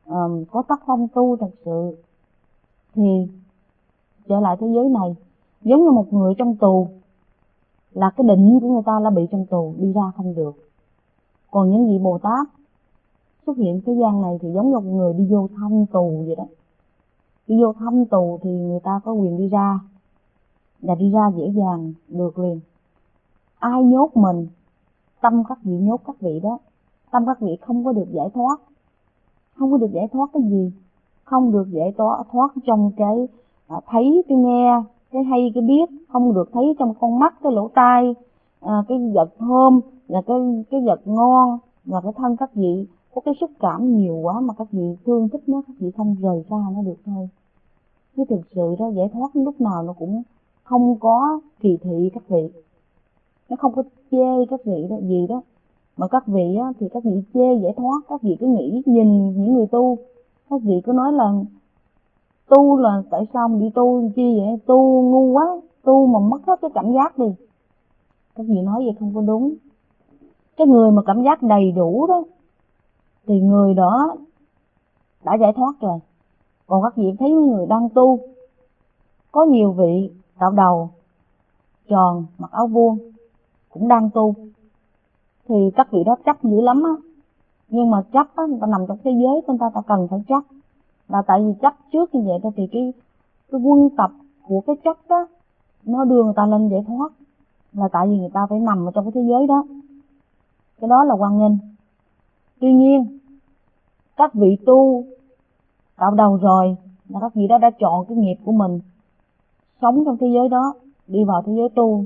có tác phong tu thật sự, thì trở lại thế giới này giống như một người trong tù, là cái định của người ta là bị trong tù, đi ra không được. Còn những vị Bồ Tát xuất hiện thế gian này thì giống như một người đi vô thăm tù vậy đó. Đi vô thăm tù thì người ta có quyền đi ra, và đi ra dễ dàng được liền. Ai nhốt mình, tâm các vị nhốt các vị đó. Tâm các vị không có được giải thoát. Không có được giải thoát cái gì? Không được giải thoát trong cái thấy, cái nghe, cái hay, cái biết. Không được thấy trong con mắt, cái lỗ tai, cái vật thơm, và cái vật ngon, và cái thân các vị có cái xúc cảm nhiều quá mà các vị thương thích nó, các vị không rời xa nó được thôi. Chứ thực sự đó, giải thoát lúc nào nó cũng không có kỳ thị các vị, nó không có chê các vị đó gì đó. Mà các vị á, thì các vị chê giải thoát, các vị cứ nghĩ, nhìn những người tu, các vị cứ nói là tu là tại sao mà đi tu chi vậy, tu ngu quá, tu mà mất hết cái cảm giác đi. Các vị nói vậy không có đúng. Cái người mà cảm giác đầy đủ đó thì người đó đã giải thoát rồi. Còn các vị thấy mấy người đang tu, có nhiều vị cạo đầu tròn, mặc áo vuông cũng đang tu, thì các vị đó chấp dữ lắm á. Nhưng mà chấp á, người ta nằm trong thế giới của người ta cần phải chấp, là tại vì chấp trước như vậy thôi, thì cái quân tập của cái chấp đó nó đưa người ta lên giải thoát, là tại vì người ta phải nằm ở trong cái thế giới đó. Cái đó là hoan nghênh. Tuy nhiên các vị tu cạo đầu rồi là các vị đó đã chọn cái nghiệp của mình, sống trong thế giới đó, đi vào thế giới tu,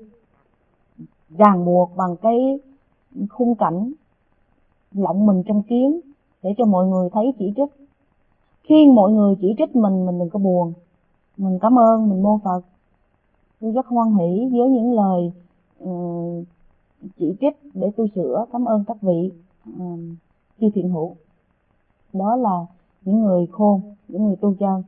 ràng buộc bằng cái khung cảnh lộng mình trong kiến để cho mọi người thấy chỉ trích. Khi mọi người chỉ trích mình đừng có buồn, mình cảm ơn, mình mô Phật, tôi rất hoan hỷ với những lời chỉ trích để tôi sửa, cảm ơn các vị chư thiện hữu. Đó là những người khôn, những người tu chân.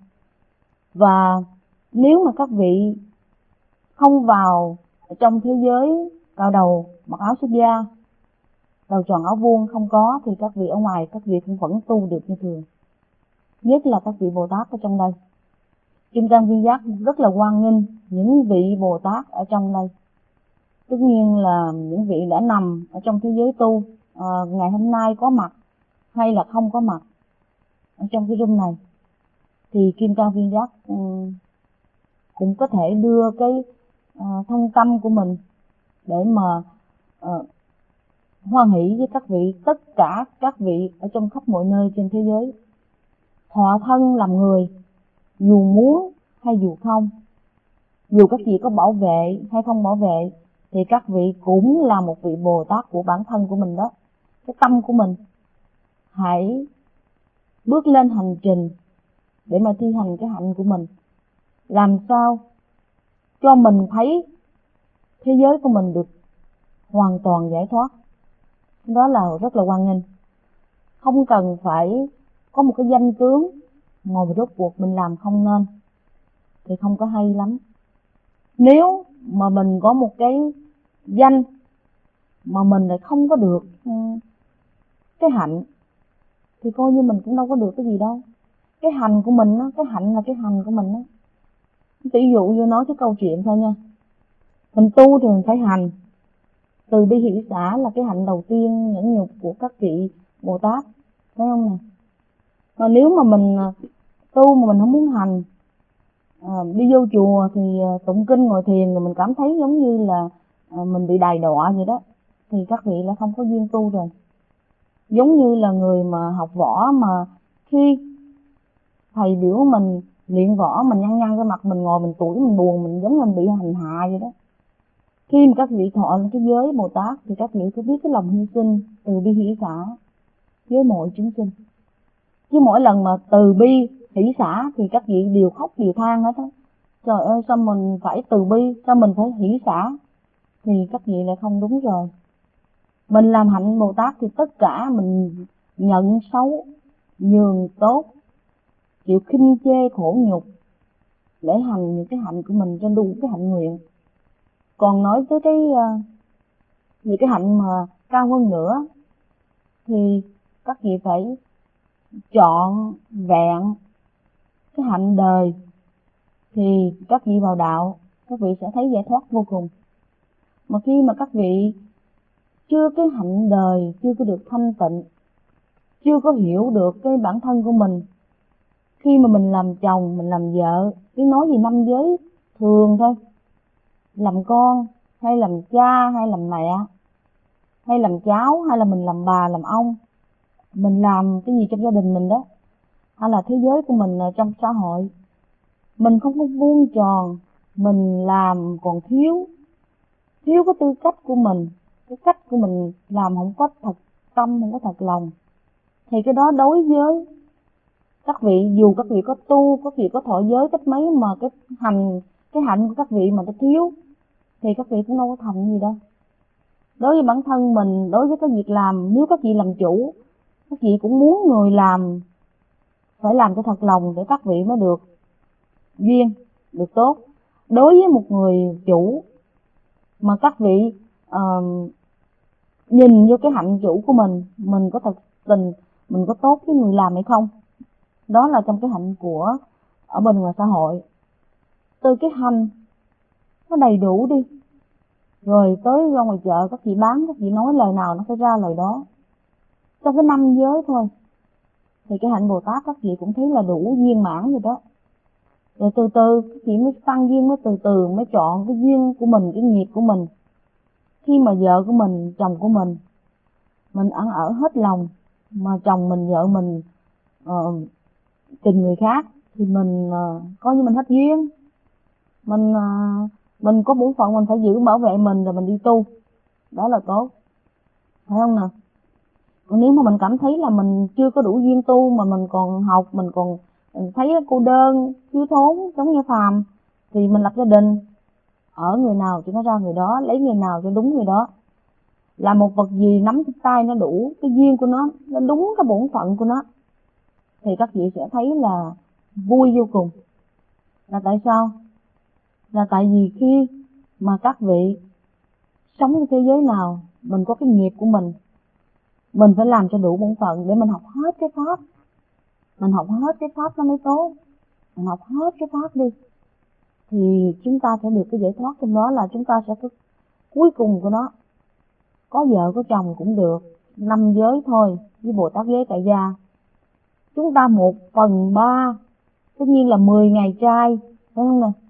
Và nếu mà các vị không vào trong thế giới cạo đầu, mặc áo xuất gia, đầu tròn áo vuông không có, thì các vị ở ngoài các vị cũng vẫn tu được như thường. Nhất là các vị Bồ Tát ở trong đây. Kim Cang Viên Giác rất là hoan nghênh những vị Bồ Tát ở trong đây. Tất nhiên là những vị đã nằm ở trong thế giới tu, ngày hôm nay có mặt hay là không có mặt ở trong cái room này, thì Kim Cang Viên Giác cũng có thể đưa cái thân tâm của mình để mà hoan hỷ với các vị, tất cả các vị ở trong khắp mọi nơi trên thế giới. Thọ thân làm người, dù muốn hay dù không, dù các vị có bảo vệ hay không bảo vệ, thì các vị cũng là một vị Bồ Tát của bản thân của mình đó. Cái tâm của mình hãy bước lên hành trình để mà thi hành cái hạnh của mình, làm sao cho mình thấy thế giới của mình được hoàn toàn giải thoát. Đó là rất là hoan nghênh. Không cần phải có một cái danh tướng ngồi rốt cuộc mình làm không nên thì không có hay lắm. Nếu mà mình có một cái danh mà mình lại không có được cái hạnh thì coi như mình cũng đâu có được cái gì đâu. Cái hành của mình á, cái hạnh là cái hành của mình á. Ví dụ như nói cái câu chuyện thôi nha. Mình tu thì mình phải hành. Từ bi hỷ xả là cái hạnh đầu tiên nhẫn nhục của các vị Bồ Tát, phải không nè? Mà nếu mà mình tu mà mình không muốn hành, đi vô chùa thì tụng kinh ngồi thiền rồi mình cảm thấy giống như là mình bị đày đọa vậy đó, thì các vị là không có duyên tu rồi. Giống như là người mà học võ, mà khi thầy biểu mình luyện võ, mình nhăn nhăn cái mặt, mình ngồi mình tủi, mình buồn, mình giống như mình bị hành hạ vậy đó. Khi mà các vị thọ lên cái giới Bồ Tát thì các vị phải biết cái lòng hy sinh, từ bi hỷ xả với mọi chúng sinh. Chứ mỗi lần mà từ bi hỷ xả thì các vị đều khóc đều than hết á. Trời ơi, sao mình phải từ bi, sao mình phải hỷ xả, thì các vị lại không đúng rồi. Mình làm hạnh Bồ Tát thì tất cả mình nhận xấu, nhường tốt, chịu khinh chê khổ nhục để hành những cái hạnh của mình cho đủ cái hạnh nguyện. Còn nói tới những cái hạnh mà cao hơn nữa thì các vị phải trọn vẹn cái hạnh đời thì các vị vào đạo, các vị sẽ thấy giải thoát vô cùng. Mà khi mà các vị chưa cái hạnh đời, chưa có được thanh tịnh, chưa có hiểu được cái bản thân của mình, khi mà mình làm chồng, mình làm vợ, cứ nói gì năm giới thường thôi, làm con hay làm cha hay làm mẹ hay làm cháu, hay là mình làm bà làm ông, mình làm cái gì trong gia đình mình đó, hay là thế giới của mình trong xã hội, mình không có vuông tròn, mình làm còn thiếu cái tư cách của mình, cái cách của mình làm không có thật tâm, không có thật lòng, thì cái đó đối với các vị, dù các vị có tu, các vị có thọ giới cách mấy, mà cái hạnh của các vị mà nó thiếu thì các vị cũng đâu có thành gì đâu. Đối với bản thân mình, đối với cái việc làm, nếu các vị làm chủ, các vị cũng muốn người làm phải làm cho thật lòng để các vị mới được duyên, được tốt. Đối với một người chủ mà các vị nhìn vô cái hạnh chủ của mình có thật tình, mình có tốt với người làm hay không, đó là trong cái hạnh của ở bên ngoài xã hội. Từ cái hành nó đầy đủ đi, rồi tới ra ngoài chợ các chị bán, các chị nói lời nào nó phải ra lời đó. Trong cái năm giới thôi thì cái hạnh Bồ Tát các chị cũng thấy là đủ viên mãn rồi đó. Rồi từ từ các chị mới tăng duyên, mới từ từ mới chọn cái duyên của mình, cái nghiệp của mình. Khi mà vợ của mình, chồng của mình ăn ở hết lòng, mà chồng mình, vợ mình tình người khác thì mình coi như mình hết duyên. Mình có bổn phận mình phải giữ bảo vệ mình, rồi mình đi tu, đó là tốt, phải không nào? Còn nếu mà mình cảm thấy là mình chưa có đủ duyên tu, mà mình còn học, mình còn thấy cô đơn, thiếu thốn, giống như phàm, thì mình lập gia đình, ở người nào cho nó ra người đó, lấy người nào cho đúng người đó. Là một vật gì nắm trong tay nó đủ cái duyên của nó đúng cái bổn phận của nó, thì các vị sẽ thấy là vui vô cùng. Là tại sao? Là tại vì khi mà các vị sống trong thế giới nào, mình có cái nghiệp của mình phải làm cho đủ bổn phận để mình học hết cái pháp. Mình học hết cái pháp nó mới tốt. Mình học hết cái pháp đi thì chúng ta sẽ được cái giải thoát trong đó, là chúng ta sẽ có cuối cùng của nó. Có vợ có chồng cũng được, 5 giới thôi, với Bồ Tát giới tại gia. Chúng ta 1/3, tất nhiên là 10 ngày trai, phải không nè?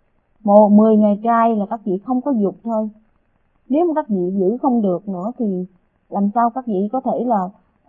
10 ngày trai là các vị không có dục thôi. Nếu mà các vị giữ không được nữa thì làm sao các vị có thể là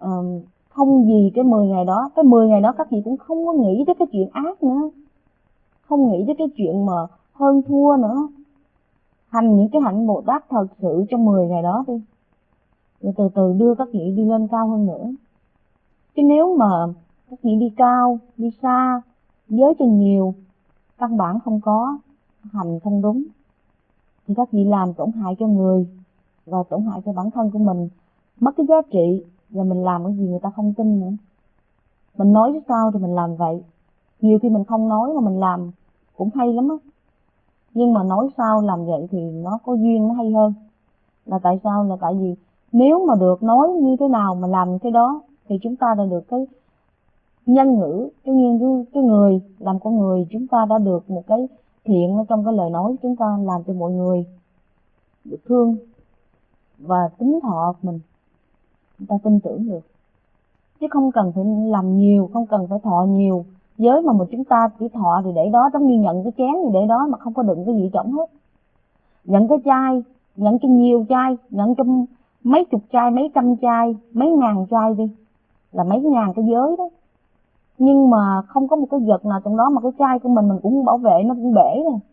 không vì cái 10 ngày đó, cái 10 ngày đó các vị cũng không có nghĩ tới cái chuyện ác nữa, không nghĩ tới cái chuyện mà hơn thua nữa. Hành những cái hạnh Bồ Tát thật sự trong 10 ngày đó đi, rồi từ từ đưa các vị đi lên cao hơn nữa. Chứ nếu mà các vị đi cao, đi xa, giới cho nhiều, căn bản không có, hành không đúng, thì các vị làm tổn hại cho người và tổn hại cho bản thân của mình, mất cái giá trị, và mình làm cái gì người ta không tin nữa. Mình nói sao thì mình làm vậy. Nhiều khi mình không nói mà mình làm cũng hay lắm á, nhưng mà nói sao làm vậy thì nó có duyên, nó hay hơn. Là tại sao? Là tại vì nếu mà được nói như thế nào mà làm thế đó thì chúng ta đã được cái nhân ngữ, cái người làm con người, chúng ta đã được một cái thiện ở trong cái lời nói, chúng ta làm cho mọi người được thương và tính thọ mình, người ta tin tưởng được. Chứ không cần phải làm nhiều, không cần phải thọ nhiều. Giới mà chúng ta chỉ thọ thì để đó, giống như nhận cái chén thì để đó mà không có đựng cái gì trống hết. Nhận cái chai, nhận cho nhiều chai, nhận cho mấy chục chai, mấy trăm chai, mấy ngàn chai đi, là mấy ngàn cái giới đó. Nhưng mà không có một cái vật nào trong đó mà cái chai của mình cũng bảo vệ, nó cũng bể rồi.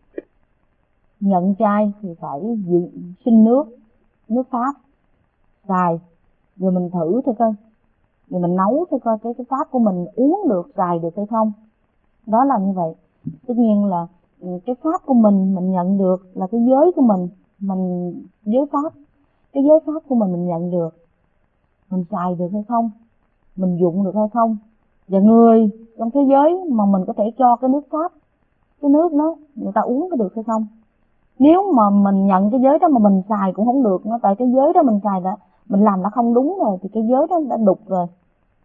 Nhận chai thì phải xin nước pháp xài, rồi mình thử thôi coi, rồi mình nấu thôi coi cái pháp của mình uống được, xài được hay không. Đó là như vậy. Tất nhiên là cái pháp của mình nhận được là cái giới của mình giới pháp, cái giới pháp của mình nhận được, mình xài được hay không, mình dụng được hay không. Và người trong thế giới mà mình có thể cho cái nước pháp, cái nước đó người ta uống có được hay không. Nếu mà mình nhận cái giới đó mà mình xài cũng không được, tại cái giới đó mình xài đã, mình làm đã không đúng rồi, thì cái giới đó đã đục rồi.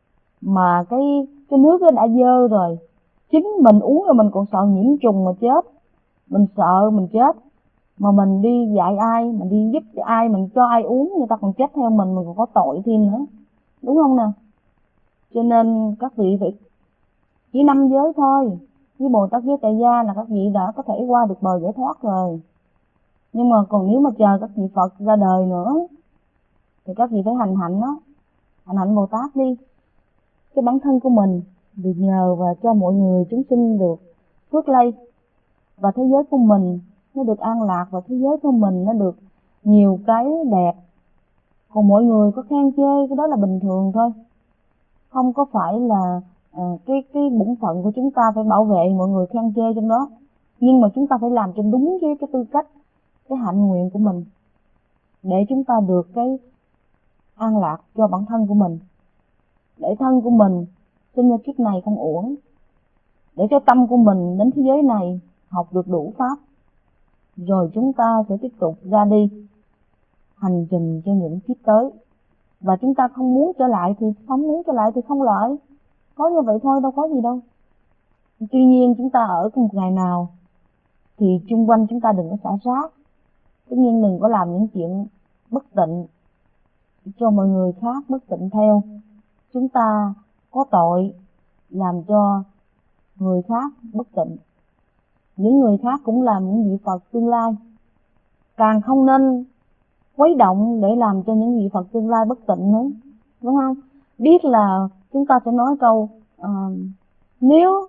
mà cái nước nó đã dơ rồi, chính mình uống rồi mình còn sợ nhiễm trùng mà chết, mình sợ mình chết, mà mình đi dạy ai, mình đi giúp cho ai, mình cho ai uống người ta còn chết theo mình còn có tội thêm nữa, đúng không nè? Cho nên các vị phải chỉ 5 giới thôi, với Bồ Tát giới tại gia là các vị đã có thể qua được bờ giải thoát rồi. Nhưng mà còn nếu mà chờ các vị Phật ra đời nữa thì các vị phải hành hạnh đó, hành hạnh Bồ Tát đi, cái bản thân của mình được nhờ và cho mọi người chúng sinh được phước lây, và thế giới của mình nó được an lạc, và thế giới của mình nó được nhiều cái đẹp. Còn mọi người có khen chê cái đó là bình thường thôi, không có phải là cái bổn phận của chúng ta phải bảo vệ mọi người khen chê trong đó. Nhưng mà chúng ta phải làm cho đúng với cái tư cách, cái hạnh nguyện của mình, để chúng ta được cái an lạc cho bản thân của mình, để thân của mình sinh ra kiếp này không uổng, để cho tâm của mình đến thế giới này học được đủ pháp, rồi chúng ta sẽ tiếp tục ra đi hành trình cho những kiếp tới. Và chúng ta không muốn trở lại thì không lợi, có như vậy thôi, đâu có gì đâu. Tuy nhiên chúng ta ở một ngày nào thì chung quanh chúng ta đừng có xả rác, tất nhiên đừng có làm những chuyện bất tịnh cho mọi người khác bất tịnh theo. Chúng ta có tội làm cho người khác bất tịnh, những người khác cũng làm những vị Phật tương lai, càng không nên quấy động để làm cho những vị Phật tương lai bất tịnh nữa, đúng không? Biết là chúng ta sẽ nói câu nếu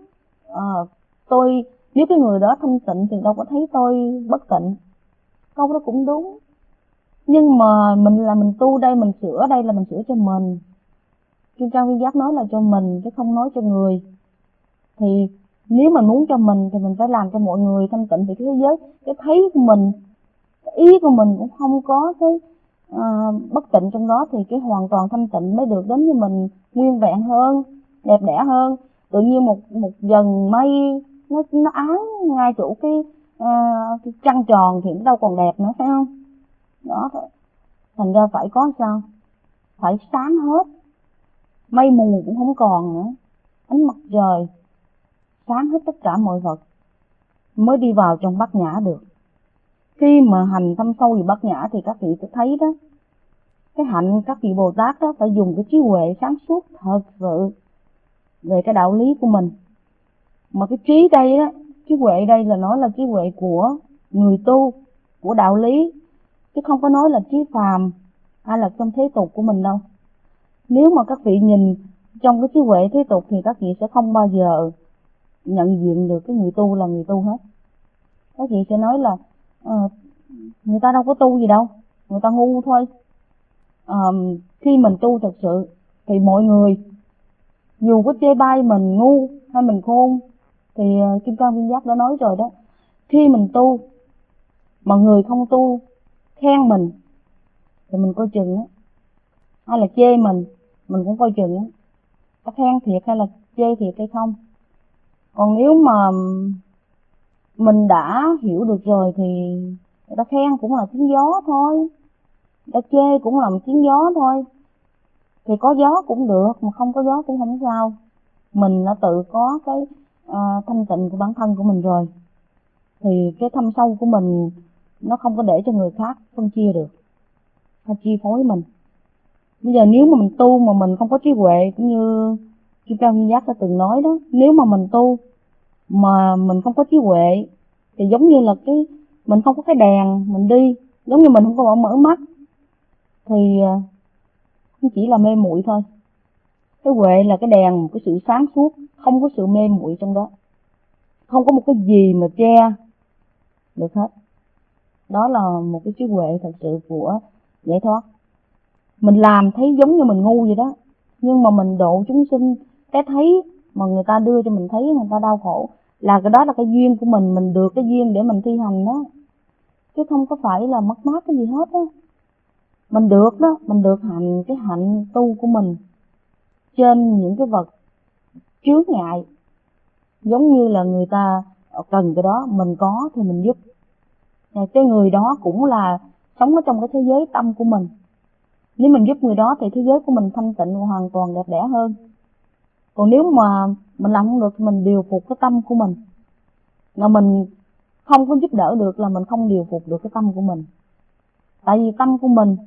cái người đó thanh tịnh thì đâu có thấy tôi bất tịnh, câu đó cũng đúng. Nhưng mà mình tu đây, mình sửa đây là mình sửa cho mình. Kim Cang Viên Giác nói là cho mình chứ không nói cho người. Thì nếu mà muốn cho mình thì mình phải làm cho mọi người thanh tịnh, thì cái thế giới, cái thấy của mình, cái ý của mình cũng không có cái bất tịnh trong đó, thì cái hoàn toàn thanh tịnh mới được đến với mình nguyên vẹn hơn, đẹp đẽ hơn. Tự nhiên một dần mây nó áng ngay chỗ cái trăng tròn thì nó đâu còn đẹp nữa, phải không? Đó, thành ra phải có sao? Phải sáng hết, mây mù cũng không còn nữa, ánh mặt trời sáng hết tất cả mọi vật mới đi vào trong bát nhã được. Khi mà hành thâm sâu về bát nhã thì các vị sẽ thấy đó, cái hạnh các vị Bồ Tát đó phải dùng cái trí huệ sáng suốt thật sự về cái đạo lý của mình. Mà cái trí đây đó, trí huệ đây là nói là trí huệ của người tu, của đạo lý, chứ không có nói là trí phàm hay là trong thế tục của mình đâu. Nếu mà các vị nhìn trong cái trí huệ thế tục thì các vị sẽ không bao giờ nhận diện được cái người tu là người tu hết. Các vị sẽ nói là người ta đâu có tu gì đâu, người ta ngu thôi. Khi mình tu thật sự thì mọi người dù có chê bai mình ngu hay mình khôn thì Kim Cang Viên Giác đã nói rồi đó, khi mình tu mà người không tu khen mình thì mình coi chừng á, hay là chê mình cũng coi chừng á, có khen thiệt hay là chê thiệt hay không. Còn nếu mà mình đã hiểu được rồi thì người ta khen cũng là tiếng gió thôi, người ta chê cũng là một tiếng gió thôi. Thì có gió cũng được, mà không có gió cũng không sao. Mình đã tự có cái thanh tịnh của bản thân của mình rồi, thì cái thâm sâu của mình nó không có để cho người khác phân chia được hay chi phối mình. Bây giờ nếu mà mình tu mà mình không có trí huệ, cũng như Kim Cang Viên Giác đã từng nói đó, nếu mà mình tu mà mình không có trí huệ thì giống như là mình không có cái đèn mình đi, giống như mình không có mở mắt thì cũng chỉ là mê muội thôi. Cái huệ là cái đèn, một cái sự sáng suốt, không có sự mê muội trong đó, không có một cái gì mà che được hết. Đó là một cái trí huệ thật sự của giải thoát. Mình làm thấy giống như mình ngu vậy đó, nhưng mà mình độ chúng sinh, cái thấy mà người ta đưa cho mình thấy người ta đau khổ là cái đó là cái duyên của mình được cái duyên để mình thi hành đó, chứ không có phải là mất mát cái gì hết á. Mình được đó, mình được hành cái hạnh tu của mình trên những cái vật chướng ngại, giống như là người ta cần cái đó mình có thì mình giúp. Cái người đó cũng là sống ở trong cái thế giới tâm của mình, nếu mình giúp người đó thì thế giới của mình thanh tịnh và hoàn toàn đẹp đẽ hơn. Còn nếu mà mình làm không được thì mình điều phục cái tâm của mình. Mà mình không có giúp đỡ được là mình không điều phục được cái tâm của mình. Tại vì tâm của mình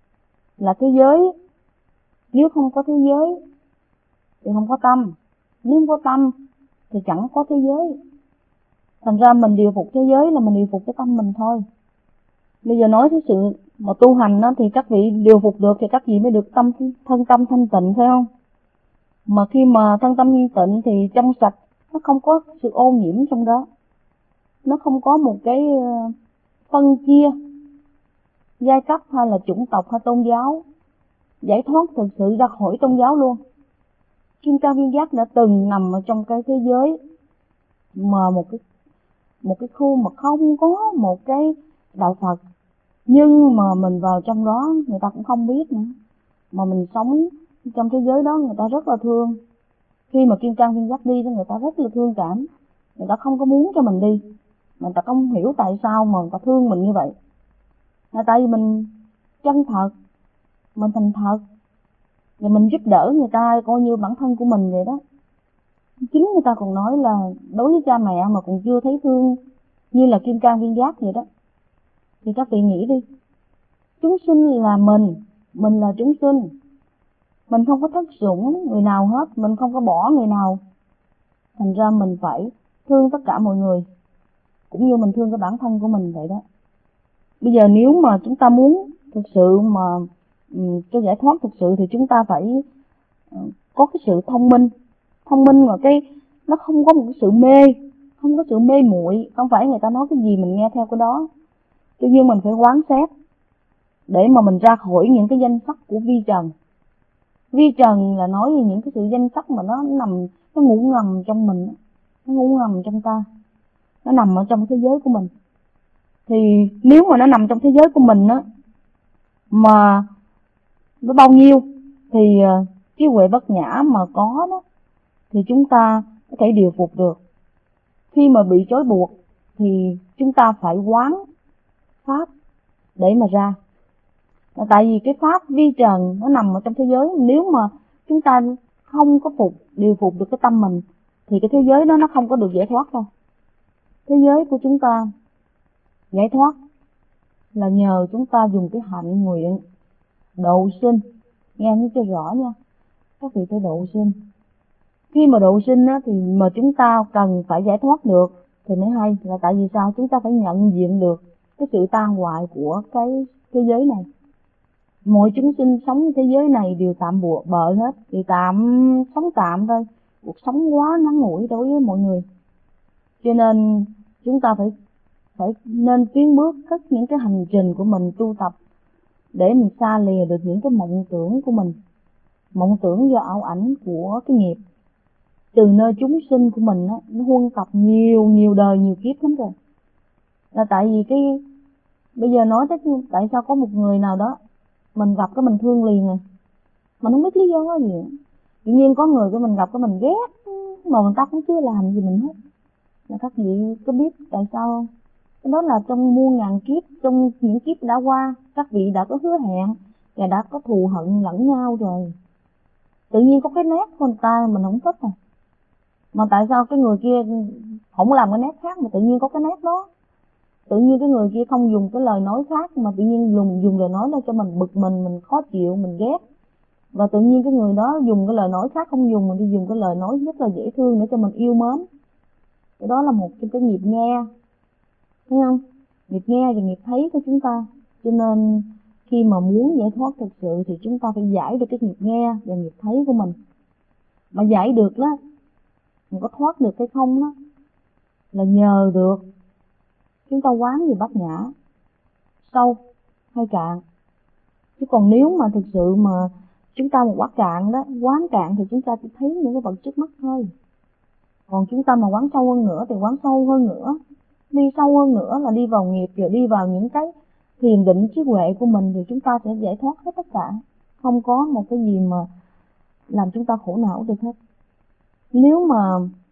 là thế giới. Nếu không có thế giới thì không có tâm. Nếu không có tâm thì chẳng có thế giới. Thành ra mình điều phục thế giới là mình điều phục cái tâm mình thôi. Bây giờ nói cái sự mà tu hành đó, thì các vị điều phục được thì các vị mới được thân tâm thanh tịnh, phải không? Mà khi mà thân tâm thanh tịnh thì trong sạch, nó không có sự ô nhiễm trong đó. Nó không có một cái phân chia giai cấp hay là chủng tộc hay tôn giáo. Giải thoát thực sự ra khỏi tôn giáo luôn. Kim Cang Viên Giác đã từng nằm ở trong cái thế giới mà một cái khu mà không có một cái đạo Phật, nhưng mà mình vào trong đó người ta cũng không biết nữa, mà mình sống trong thế giới đó người ta rất là thương. Khi mà Kim Cang Viên Giác đi, người ta rất là thương cảm, người ta không có muốn cho mình đi, người ta không hiểu tại sao mà người ta thương mình như vậy. Là tại vì mình chân thật, mình thành thật, và mình giúp đỡ người ta coi như bản thân của mình vậy đó. Chính người ta còn nói là đối với cha mẹ mà còn chưa thấy thương như là Kim Cang Viên Giác vậy đó, thì các vị nghĩ đi, chúng sinh là mình là chúng sinh, mình không có thất sủng người nào hết, mình không có bỏ người nào. Thành ra mình phải thương tất cả mọi người, cũng như mình thương cái bản thân của mình vậy đó. Bây giờ nếu mà chúng ta muốn thực sự mà cái giải thoát thực sự thì chúng ta phải có cái sự thông minh mà cái nó không có một cái sự mê, không có sự mê muội, không phải người ta nói cái gì mình nghe theo cái đó. Tuy nhiên mình phải quán xét để mà mình ra khỏi những cái danh sắc của vi trần. Vi trần là nói về những cái sự danh sắc mà nó nằm, nó ngủ ngầm trong mình, nó ngủ ngầm trong ta, nó nằm ở trong thế giới của mình. Thì nếu mà nó nằm trong thế giới của mình á, mà nó bao nhiêu thì trí huệ bất nhã mà có đó, thì chúng ta có thể điều phục được. Khi mà bị trói buộc thì chúng ta phải quán pháp để mà ra. Tại vì cái pháp vi trần nó nằm ở trong thế giới, nếu mà chúng ta không có điều phục được cái tâm mình thì cái thế giới đó nó không có được giải thoát đâu. Thế giới của chúng ta giải thoát là nhờ chúng ta dùng cái hạnh nguyện độ sinh. Nghe nó cho rõ nha, các vị phải độ sinh. Khi mà độ sinh á, thì mà chúng ta cần phải giải thoát được thì mới hay. Là tại vì sao? Chúng ta phải nhận diện được cái sự tan hoại của cái thế giới này. Mọi chúng sinh sống thế giới này đều tạm bợ hết, thì sống tạm thôi. Cuộc sống quá ngắn ngủi đối với mọi người, cho nên chúng ta phải nên tiến bước những cái hành trình của mình tu tập để mình xa lìa được những cái mộng tưởng của mình, mộng tưởng do ảo ảnh của cái nghiệp. Từ nơi chúng sinh của mình á, nó huân tập nhiều đời nhiều kiếp lắm rồi. Là tại vì cái bây giờ nói tới tại sao có một người nào đó mình gặp cái mình thương liền rồi, mình không biết lý do gì. Tự nhiên có người cái mình gặp cái mình ghét, mà người ta cũng chưa làm gì mình hết. Là các vị có biết tại sao không? Cái đó là trong muôn ngàn kiếp, trong những kiếp đã qua, các vị đã có hứa hẹn và đã có thù hận lẫn nhau rồi. Tự nhiên có cái nét của người ta mình không thích à. Mà tại sao cái người kia không làm cái nét khác mà tự nhiên có cái nét đó? Tự nhiên cái người kia không dùng cái lời nói khác mà tự nhiên dùng lời nói đó cho mình bực mình khó chịu, mình ghét. Và tự nhiên cái người đó dùng cái lời nói khác không dùng, mình đi dùng cái lời nói rất là dễ thương để cho mình yêu mến. Cái đó là một trong cái nghiệp nghe, thấy không? Nghiệp nghe và nghiệp thấy của chúng ta. Cho nên khi mà muốn giải thoát thực sự thì chúng ta phải giải được cái nghiệp nghe và nghiệp thấy của mình. Mà giải được đó, mình có thoát được hay không đó, là nhờ được chúng ta quán về bát nhã, sâu hay cạn. Chứ còn nếu mà thực sự mà chúng ta một quán cạn đó, quán cạn thì chúng ta chỉ thấy những cái vật trước mắt thôi. Còn chúng ta mà quán sâu hơn nữa thì quán sâu hơn nữa, đi sâu hơn nữa là đi vào nghiệp, rồi đi vào những cái thiền định trí huệ của mình, thì chúng ta sẽ giải thoát hết tất cả. Không có một cái gì mà làm chúng ta khổ não được hết. Nếu mà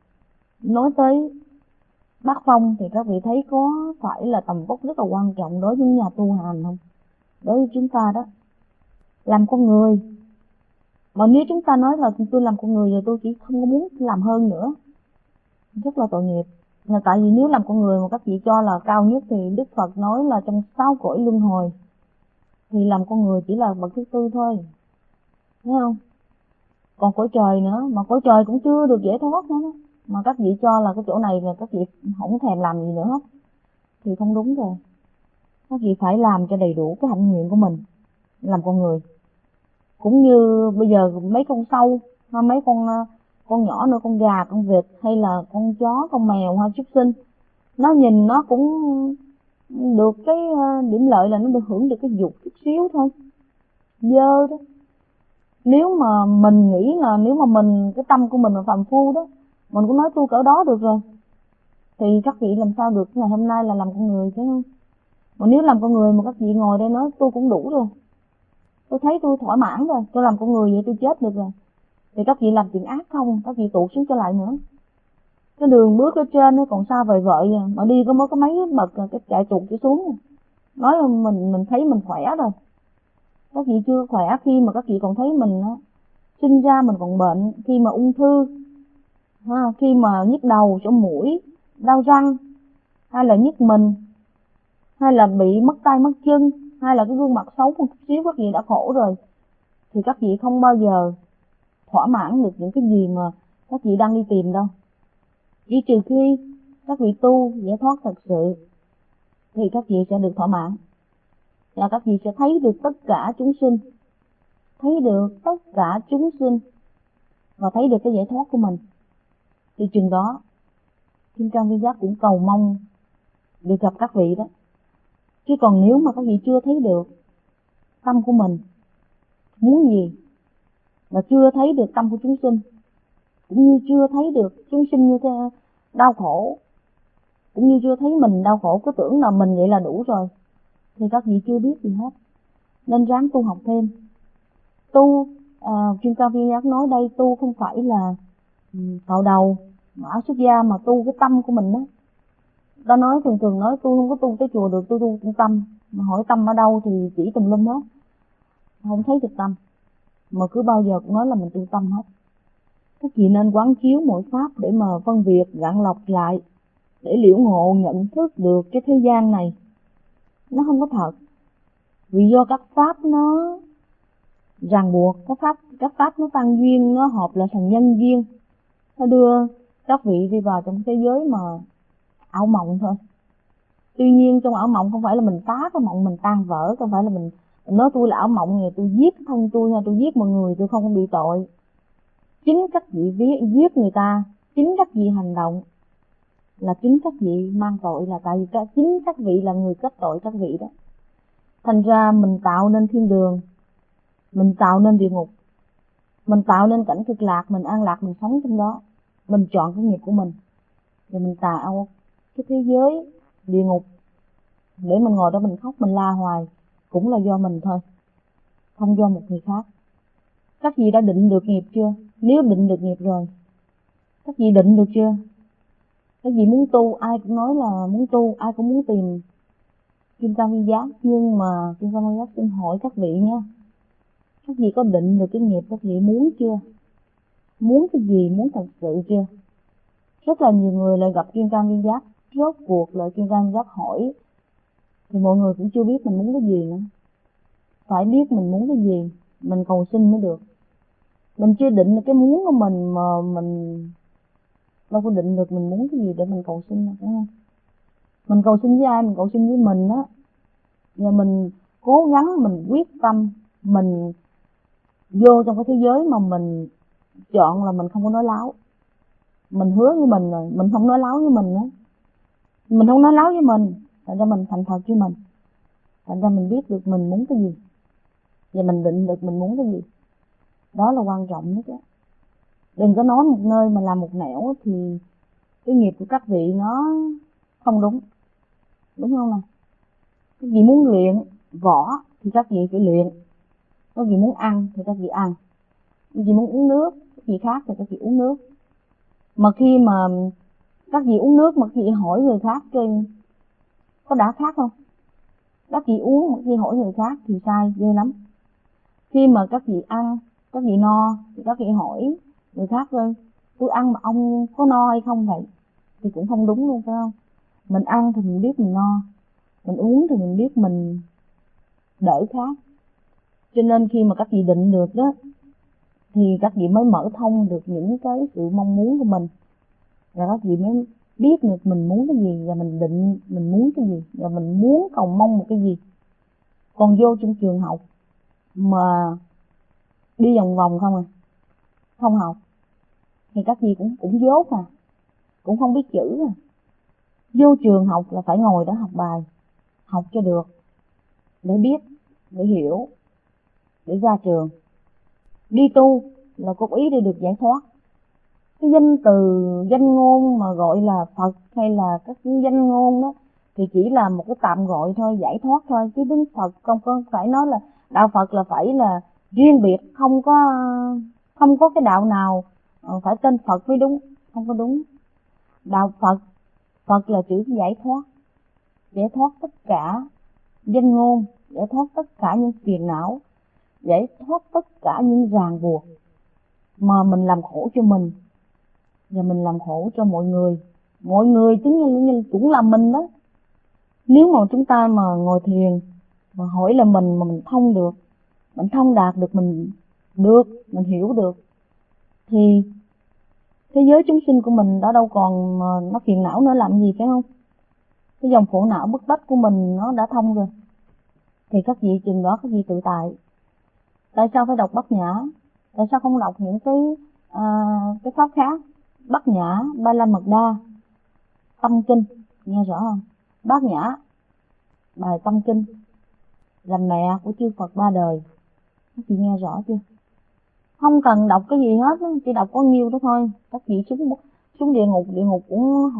nói tới bát phong thì các vị thấy có phải là tầm vóc rất là quan trọng đối với nhà tu hành không? Đối với chúng ta đó, làm con người Mà nếu chúng ta nói là tôi làm con người rồi tôi chỉ không có muốn làm hơn nữa, rất là tội nghiệp. Là tại vì nếu làm con người mà các vị cho là cao nhất thì Đức Phật nói là trong 6 cõi luân hồi thì làm con người chỉ là bậc thứ tư thôi, thấy không? Còn cõi trời nữa, mà cõi trời cũng chưa được giải thoát nữa, mà các vị cho là cái chỗ này là các vị không thèm làm gì nữa hết thì không đúng rồi. Các vị phải làm cho đầy đủ cái hạnh nguyện của mình làm con người. Cũng như bây giờ mấy con sâu, mấy con nhỏ nữa, con gà, con vịt hay là con chó, con mèo hay súc sinh, nó nhìn nó cũng được cái điểm lợi là nó được hưởng được cái dục chút xíu thôi, dơ đó. Nếu mà mình nghĩ là nếu mà mình, cái tâm của mình là phàm phu đó, mình cũng nói tu cỡ đó được rồi, thì các vị làm sao được ngày hôm nay là làm con người, phải không? Mà nếu làm con người mà các vị ngồi đây nói tôi cũng đủ rồi, tôi thấy tôi thỏa mãn rồi, tôi làm con người vậy tôi chết được rồi, thì các vị làm chuyện ác không, các vị tụt xuống trở lại nữa. Cái đường bước ở trên nó còn xa vời vợi à, mà đi có mới có mấy bậc cái chạy tụt trở xuống. Nói là mình thấy mình khỏe rồi, các vị chưa khỏe khi mà các vị còn thấy mình sinh ra mình còn bệnh, khi mà ung thư, khi mà nhức đầu, chỗ mũi, đau răng, hay là nhức mình, hay là bị mất tay mất chân, hay là cái gương mặt xấu một chút xíu, các vị đã khổ rồi, thì các vị không bao giờ thỏa mãn được những cái gì mà các vị đang đi tìm đâu. Chỉ trừ khi các vị tu giải thoát thật sự thì các vị sẽ được thỏa mãn, là các vị sẽ thấy được tất cả chúng sinh, thấy được tất cả chúng sinh và thấy được cái giải thoát của mình. Thì chừng đó Kim Cang Viên Giác cũng cầu mong được gặp các vị đó. Chứ còn nếu mà các vị chưa thấy được tâm của mình muốn gì, mà chưa thấy được tâm của chúng sinh, cũng như chưa thấy được chúng sinh như thế đau khổ, cũng như chưa thấy mình đau khổ, cứ tưởng là mình vậy là đủ rồi, thì các vị chưa biết gì hết. Nên ráng tu học thêm. Tu, Kim Cang Viên Giác nói đây, tu không phải là cạo đầu áo xuất gia, mà tu cái tâm của mình đó. Ta nói thường nói tôi không có tu tới chùa được, tôi tu trong tâm, mà hỏi tâm ở đâu thì chỉ tùm lum hết, không thấy được tâm, mà cứ bao giờ cũng nói là mình tu tâm hết. Các vị nên quán chiếu mỗi pháp để mà phân biệt gạn lọc lại, để liễu ngộ nhận thức được cái thế gian này nó không có thật, vì do các pháp nó ràng buộc, các pháp nó tăng duyên, nó hợp lại thành nhân duyên, nó đưa các vị đi vào trong thế giới mà ảo mộng thôi. Tuy nhiên trong ảo mộng không phải là mình phá cái mộng mình tan vỡ, không phải là mình nói tôi là ảo mộng rồi tôi giết thân tôi hay tôi giết mọi người tôi không có bị tội. Chính các vị giết người ta, chính các vị hành động là chính các vị mang tội, là tại vì chính các vị là người kết tội các vị đó. Thành ra mình tạo nên thiên đường, mình tạo nên địa ngục, mình tạo nên cảnh cực lạc, mình an lạc mình sống trong đó, mình chọn cái nghiệp của mình, rồi mình tạo cái thế giới địa ngục để mình ngồi đó mình khóc mình la hoài, cũng là do mình thôi, không do một người khác. Các vị đã định được nghiệp chưa? Nếu định được nghiệp rồi, các vị định được chưa? Các vị muốn tu, ai cũng nói là muốn tu, ai cũng muốn tìm Kim Cang Viên Giác, nhưng mà Kim Cang Viên Giác xin hỏi các vị nha, các vị có định được cái nghiệp các vị muốn chưa? Muốn cái gì, muốn thật sự chưa? Rất là nhiều người lại gặp Kim Cang Viên Giác, rốt cuộc lại Kim Cang Viên Giác hỏi thì mọi người cũng chưa biết mình muốn cái gì nữa. Phải biết mình muốn cái gì, mình cầu xin mới được. Mình chưa định được cái muốn của mình mà mình đâu có định được mình muốn cái gì để mình cầu xin được, phải không? Mình cầu xin với ai? Mình cầu xin với mình á. Và mình cố gắng, mình quyết tâm, mình vô trong cái thế giới mà mình chọn là mình không có nói láo. Mình hứa với mình rồi, mình không nói láo với mình nữa. Mình không nói láo với mình, thành ra mình thành thật với mình. Thành ra mình biết được mình muốn cái gì, và mình định được mình muốn cái gì. Đó là quan trọng nhất á. Đừng có nói một nơi mà làm một nẻo thì cái nghiệp của các vị nó không đúng. Đúng không nào? Các vị muốn luyện võ thì các vị phải luyện. Các vị muốn ăn thì các vị ăn. Các vị muốn uống nước, các vị khác thì các vị uống nước. Mà khi mà các vị uống nước mà các vị hỏi người khác có đã khác không? Các vị uống mà khi hỏi người khác thì sai ghê lắm. Khi mà các vị ăn Các vị no thì các vị hỏi người khác thôi, tôi ăn mà ông có no hay không vậy? Thì cũng không đúng luôn, phải không? Mình ăn thì mình biết mình no, mình uống thì mình biết mình đỡ khát. Cho nên khi mà các vị định được đó, thì các vị mới mở thông được những cái sự mong muốn của mình, và các vị mới biết được mình muốn cái gì, và mình định mình muốn cái gì, và mình muốn cầu mong một cái gì. Còn vô trong trường học mà đi vòng vòng không à, không học, thì các vị cũng dốt à, cũng không biết chữ à. Vô trường học là phải ngồi đó học bài, học cho được, để biết, để hiểu, để ra trường. Đi tu là có ý để được giải thoát. Cái danh từ, danh ngôn mà gọi là Phật hay là các danh ngôn đó thì chỉ là một cái tạm gọi thôi, giải thoát thôi, chứ đến Phật không có phải nói là đạo Phật là phải là riêng biệt, không có cái đạo nào phải tên Phật mới đúng, không có đúng. Đạo Phật là chữ giải thoát tất cả danh ngôn, giải thoát tất cả những phiền não, giải thoát tất cả những ràng buộc mà mình làm khổ cho mình và mình làm khổ cho mọi người. Mọi người chính như cũng là mình đó. Nếu mà chúng ta mà ngồi thiền mà hỏi là mình mà mình thông được, mình thông đạt được, mình hiểu được, thì thế giới chúng sinh của mình đã đâu còn nó phiền não nữa làm gì, phải không? Cái dòng khổ não bức bách của mình nó đã thông rồi, thì các vị chừng đó các vị tự tại. Tại sao phải đọc Bát Nhã? Tại sao không đọc những cái pháp khác? Bát Nhã, Ba La Mật Đa, Tâm Kinh, nghe rõ không? Bát Nhã, bài Tâm Kinh là mẹ của chư Phật ba đời. Các chị nghe rõ chưa? Không cần đọc cái gì hết, chỉ đọc có nhiêu đó thôi. Các chị xuống địa ngục cũng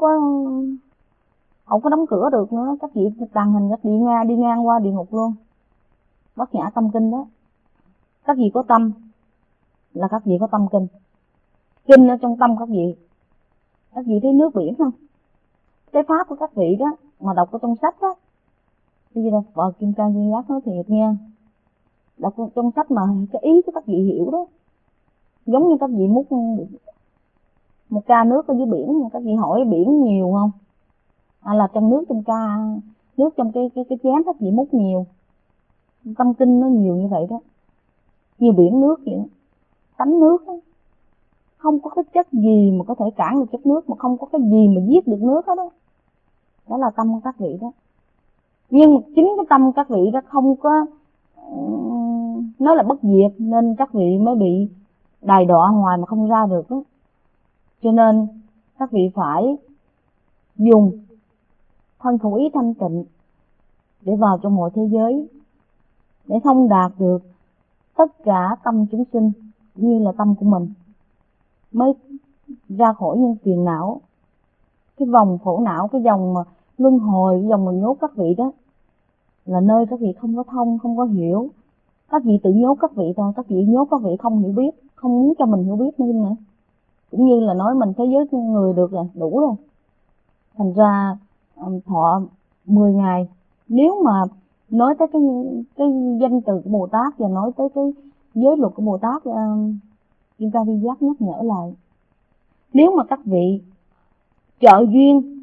không có đóng cửa được nữa. Các chị tàng hình các chị đi ngang qua địa ngục luôn. Bát Nhã Tâm Kinh đó. Các vị có tâm là các vị có tâm kinh. Kinh ở trong tâm các vị. Các vị thấy nước biển không? Cái pháp của các vị đó mà đọc ở trong sách đó, bây giờ Phật Kim Cang Viên Giác nói thiệt nha, đọc trong sách mà cái ý của các vị hiểu đó, giống như các vị múc một ca nước ở dưới biển, các vị hỏi biển nhiều không? Hay là trong nước trong cái chén các vị múc nhiều. Tâm kinh nó nhiều như vậy đó, như biển nước vậy đó. Tánh nước đó, không có cái chất gì mà có thể cản được chất nước, mà không có cái gì mà giết được nước hết đó. Đó là tâm của các vị đó. Nhưng chính cái tâm các vị đó không có nó là bất diệt, nên các vị mới bị đày đọa hoài mà không ra được đó. Cho nên các vị phải dùng thân khẩu ý thanh tịnh để vào trong mọi thế giới, để thông đạt được tất cả tâm chúng sinh như là tâm của mình, mới ra khỏi những phiền não, cái vòng khổ não, cái dòng mà luân hồi, cái dòng mà nhốt các vị đó, là nơi các vị không có thông, không có hiểu. Các vị tự nhốt các vị thôi, các vị nhốt các vị không hiểu biết, không muốn cho mình hiểu biết nên nữa. Cũng như là nói mình thế giới người được rồi, đủ rồi. Thành ra thọ 10 ngày, nếu mà nói tới cái danh từ của Bồ Tát và nói tới cái giới luật của Bồ Tát, Kim Cang Viên Giác nhắc nhở lại. Nếu mà các vị trợ duyên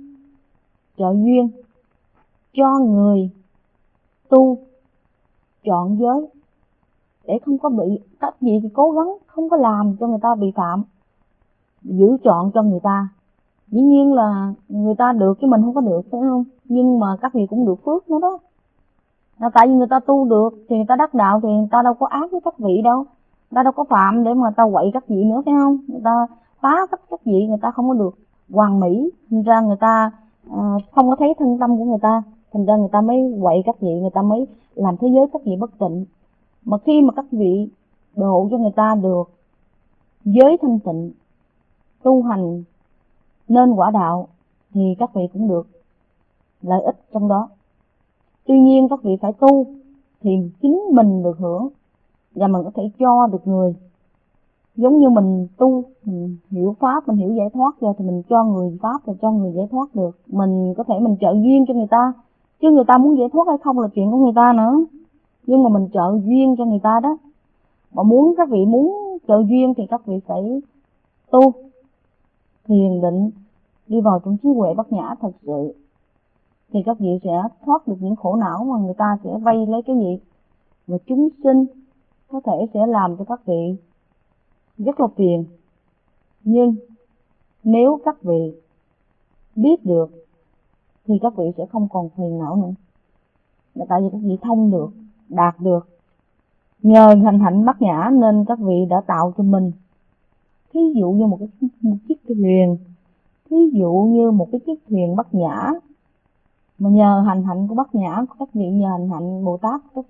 cho người tu chọn giới, để không có bị, các vị thì cố gắng không có làm cho người ta bị phạm, giữ chọn cho người ta. Dĩ nhiên là người ta được chứ mình không có được, phải không? Nhưng mà các vị cũng được phước nữa đó. Là tại vì người ta tu được thì người ta đắc đạo, thì người ta đâu có ác với các vị đâu, người ta đâu có phạm để mà người ta quậy các vị nữa, phải không? Người ta phá các vị, người ta không có được hoàn mỹ, thành ra người ta không có thấy thân tâm của người ta, thành ra người ta mới quậy các vị, người ta mới làm thế giới các vị bất tịnh. Mà khi mà các vị độ cho người ta được giới thanh tịnh, tu hành nên quả đạo, thì các vị cũng được lợi ích trong đó. Tuy nhiên các vị phải tu thì chính mình được hưởng, và mình có thể cho được người. Giống như mình tu, mình hiểu pháp, mình hiểu giải thoát rồi thì mình cho người pháp, rồi cho người giải thoát được. Mình có thể mình trợ duyên cho người ta, chứ người ta muốn giải thoát hay không là chuyện của người ta nữa. Nhưng mà mình trợ duyên cho người ta đó, Mà các vị muốn trợ duyên thì các vị phải tu, thiền định, đi vào trong trí huệ bát nhã thật sự, thì các vị sẽ thoát được những khổ não mà người ta sẽ vây lấy cái gì. Và chúng sinh có thể sẽ làm cho các vị rất là phiền. Nhưng nếu các vị biết được thì các vị sẽ không còn phiền não nữa. Là tại vì các vị thông được, đạt được. Nhờ hành hạnh bát nhã nên các vị đã tạo cho mình, thí dụ như một chiếc thuyền, thí dụ như một cái chiếc thuyền bát nhã. Mà nhờ hành hạnh của bát nhã của các vị, nhờ hành hạnh Bồ Tát của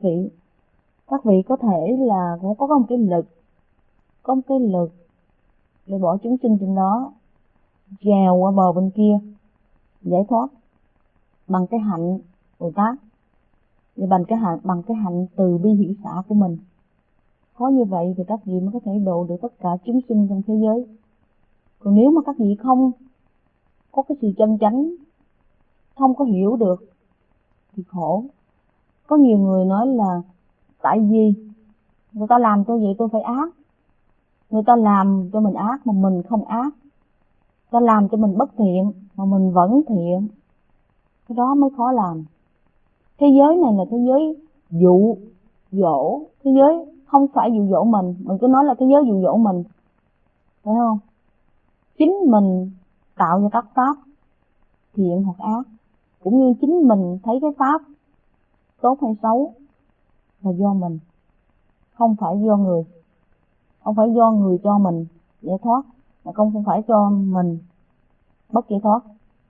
các vị có thể là có một cái lực, có một cái lực để bỏ chúng sinh trên đó trèo qua bờ bên kia, giải thoát bằng cái hạnh Bồ Tát, và bằng cái hạnh từ bi hỷ xả của mình. Có như vậy thì các vị mới có thể độ được tất cả chúng sinh trong thế giới. Còn nếu mà các vị không có cái sự chân chánh, không có hiểu được thì khổ. Có nhiều người nói là tại vì người ta làm tôi vậy tôi phải ác, người ta làm cho mình ác mà mình không ác, người ta làm cho mình bất thiện mà mình vẫn thiện, cái đó mới khó làm. Thế giới này là thế giới dụ dỗ, thế giới không phải dụ dỗ mình cứ nói là thế giới dụ dỗ mình, phải không? Chính mình tạo ra các pháp thiện hoặc ác, cũng như chính mình thấy cái pháp tốt hay xấu là do mình, không phải do người. Không phải do người cho mình giải thoát, mà không phải cho mình bất giải thoát.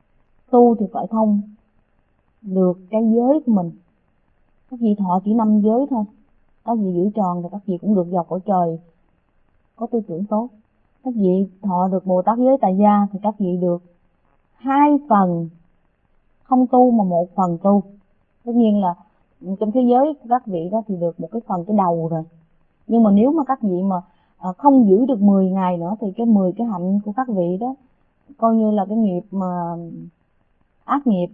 Tu thì phải thông được cái giới của mình. Các vị thọ chỉ 5 giới thôi, các vị giữ tròn thì các vị cũng được vào cõi trời có tư tưởng tốt. Các vị thọ được Bồ Tát giới tại gia thì các vị được 2 phần không tu mà 1 phần tu. Tất nhiên là trong thế giới của các vị đó thì được một cái phần cái đầu rồi. Nhưng mà nếu mà các vị mà không giữ được 10 ngày nữa thì cái 10 cái hạnh của các vị đó coi như là cái nghiệp mà ác nghiệp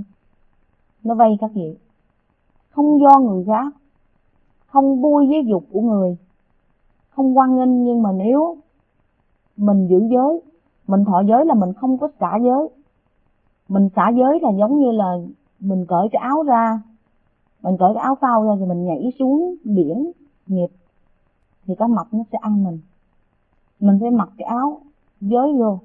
nó vây các vị. Không do người khác, không vui với dục của người, không hoan nghênh. Nhưng mà nếu mình giữ giới, mình thọ giới là mình không có xả giới. Mình xả giới là giống như là mình cởi cái áo ra, mình cởi cái áo phao ra rồi mình nhảy xuống biển nghiệp thì cá mập nó sẽ ăn mình. Mình phải mặc cái áo giới vô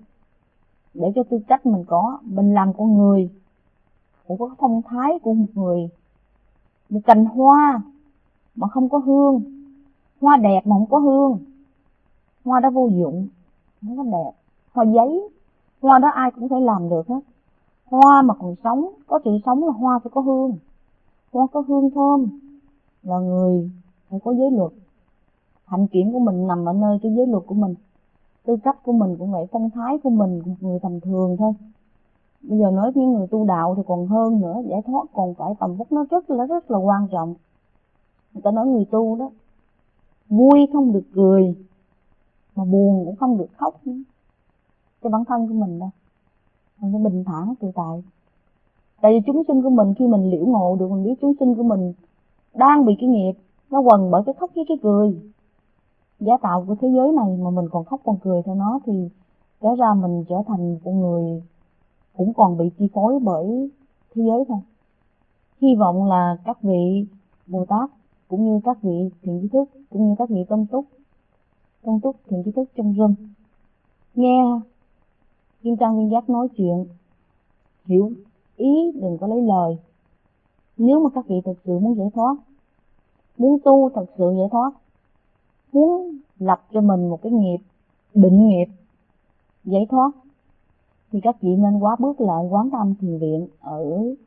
để cho tư cách mình có. Mình làm con người cũng có phong thái của một người. Một cành hoa mà không có hương, hoa đẹp mà không có hương, hoa đó vô dụng, không có đẹp. Hoa giấy, hoa đó ai cũng thể làm được hết. Hoa mà còn sống, có sự sống là hoa phải có hương. Hoa có hương thơm là người phải có giới luật. Hạnh kiểm của mình nằm ở nơi cái giới luật của mình. Tư cách của mình cũng vậy, phong thái của mình một người tầm thường thôi. Bây giờ nói những người tu đạo thì còn hơn nữa, giải thoát còn phải tầm phúc nó rất là quan trọng. Người ta nói người tu đó, vui không được cười, mà buồn cũng không được khóc nữa. Cái bản thân của mình đâu, mình phải bình thản tự tại. Tại vì chúng sinh của mình khi mình liễu ngộ được, mình biết chúng sinh của mình đang bị cái nghiệp nó quần bởi cái khóc với cái cười. Giá tạo của thế giới này mà mình còn khóc còn cười theo nó thì kể ra mình trở thành một con người cũng còn bị chi phối bởi thế giới thôi. Hy vọng là các vị Bồ Tát cũng như các vị thiện trí thức, cũng như các vị tâm túc thiện trí thức trong room nghe Kim Trang Viên Giác nói chuyện hiểu ý, đừng có lấy lời. Nếu mà các vị thực sự muốn giải thoát, muốn tu thật sự giải thoát, muốn lập cho mình một cái nghiệp định nghiệp giải thoát, thì các vị nên quá bước lại Quán Tâm Thiền Viện ở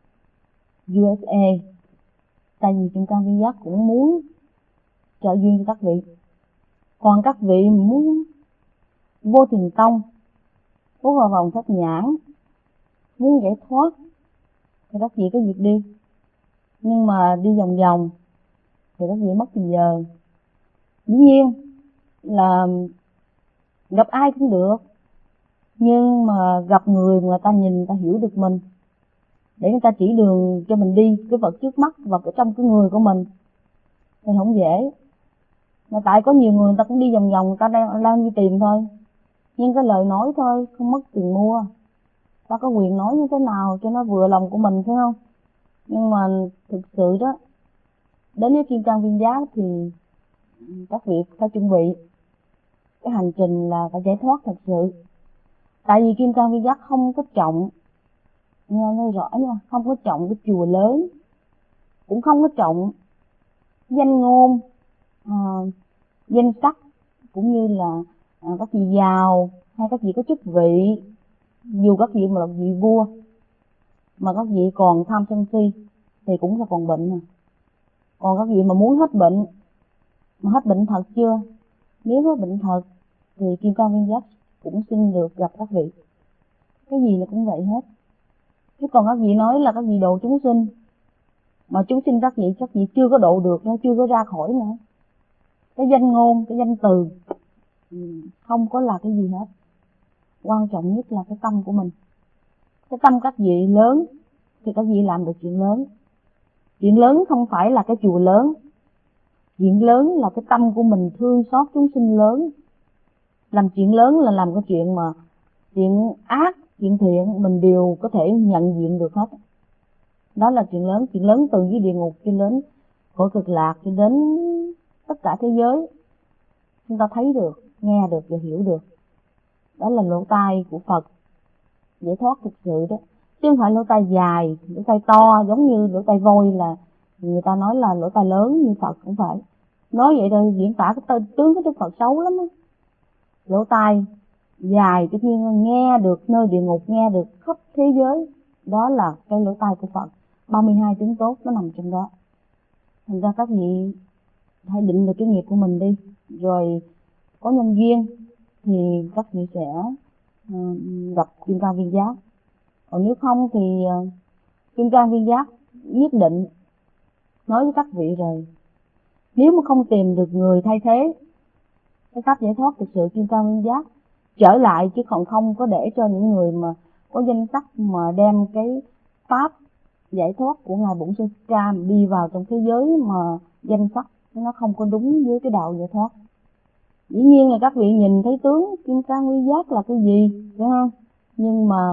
USA. Tại vì Kim Cang Viên Giác cũng muốn trợ duyên cho các vị. Còn các vị muốn vô Thiền Tông, muốn vào vòng pháp nhãn, muốn giải thoát thì các vị có việc đi. Nhưng mà đi vòng vòng thì các vị mất thời giờ. Dĩ nhiên là gặp ai cũng được, nhưng mà gặp người ta nhìn, người ta hiểu được mình, để người ta chỉ đường cho mình đi cái vật trước mắt và ở trong cái người của mình thì không dễ. Mà tại có nhiều người ta cũng đi vòng vòng, người ta đang đi tìm thôi, nhưng cái lời nói thôi, không mất tiền mua. Ta có quyền nói như thế nào cho nó vừa lòng của mình, phải không? Nhưng mà thực sự đó, đến với Kim Cang Viên Giác thì các vị phải chuẩn bị cái hành trình là phải giải thoát thật sự. Tại vì Kim Cang Viên Giác không có trọng, nghe nói rõ nha, không có trọng cái chùa lớn, cũng không có trọng danh ngôn, danh sắc, cũng như là các vị giàu hay các vị có chức vị. Dù các vị mà là vị vua mà các vị còn tham sân si thì cũng là còn bệnh. Còn các vị mà muốn hết bệnh, mà hết bệnh thật chưa? Nếu hết bệnh thật thì Kim Cang Viên Giác cũng xin được gặp các vị. Cái gì là cũng vậy hết. Chứ còn các vị nói là các vị độ chúng sinh, mà chúng sinh các vị chưa có độ được, nó chưa có ra khỏi nữa. Cái danh ngôn, cái danh từ không có là cái gì hết. Quan trọng nhất là cái tâm của mình. Cái tâm các vị lớn thì các vị làm được chuyện lớn. Chuyện lớn không phải là cái chùa lớn, chuyện lớn là cái tâm của mình thương xót chúng sinh lớn. Làm chuyện lớn là làm cái chuyện mà chuyện ác, chuyện thiện mình đều có thể nhận diện được hết. Đó là chuyện lớn. Chuyện lớn từ dưới địa ngục cho đến cõi cực lạc, cho đến tất cả thế giới chúng ta thấy được, nghe được và hiểu được. Đó là lỗ tai của Phật giải thoát thực sự đó, chứ không phải lỗ tai dài, lỗ tai to giống như lỗ tai voi là người ta nói là lỗ tai lớn như Phật. Không phải nói vậy thôi, diễn tả cái tướng cái Đức Phật xấu lắm đó. Lỗ tai dài tất nhiên nghe được nơi địa ngục, nghe được khắp thế giới. Đó là cái lỗ tai của Phật. 32 tướng tốt nó nằm trong đó. Thành ra các vị hãy định được cái nghiệp của mình đi, rồi có nhân duyên thì các vị sẽ gặp Kim Cang Viên Giác. Còn nếu không thì Kim Cang Viên Giác nhất định nói với các vị rồi, nếu mà không tìm được người thay thế cái pháp giải thoát thực sự Kim Cang Viên Giác trở lại, chứ còn không có để cho những người mà có danh sắc mà đem cái pháp giải thoát của ngài Bổn Sư Thích Ca đi vào trong thế giới mà danh sắc nó không có đúng với cái đạo giải thoát. Dĩ nhiên là các vị nhìn thấy tướng Kim Cang Viên Giác là cái gì, phải không? Nhưng mà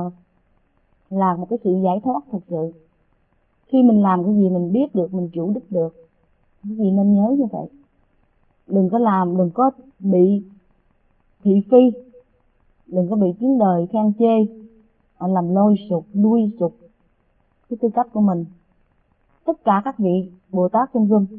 là một cái sự giải thoát thật sự. Khi mình làm cái gì mình biết được, mình chủ đích được. Cái gì nên nhớ như vậy. Đừng có làm, đừng có bị thị phi, đừng có bị tiếng đời khen chê, làm lôi sụp, đuôi sụp cái tư cách của mình. Tất cả các vị Bồ Tát trong rừng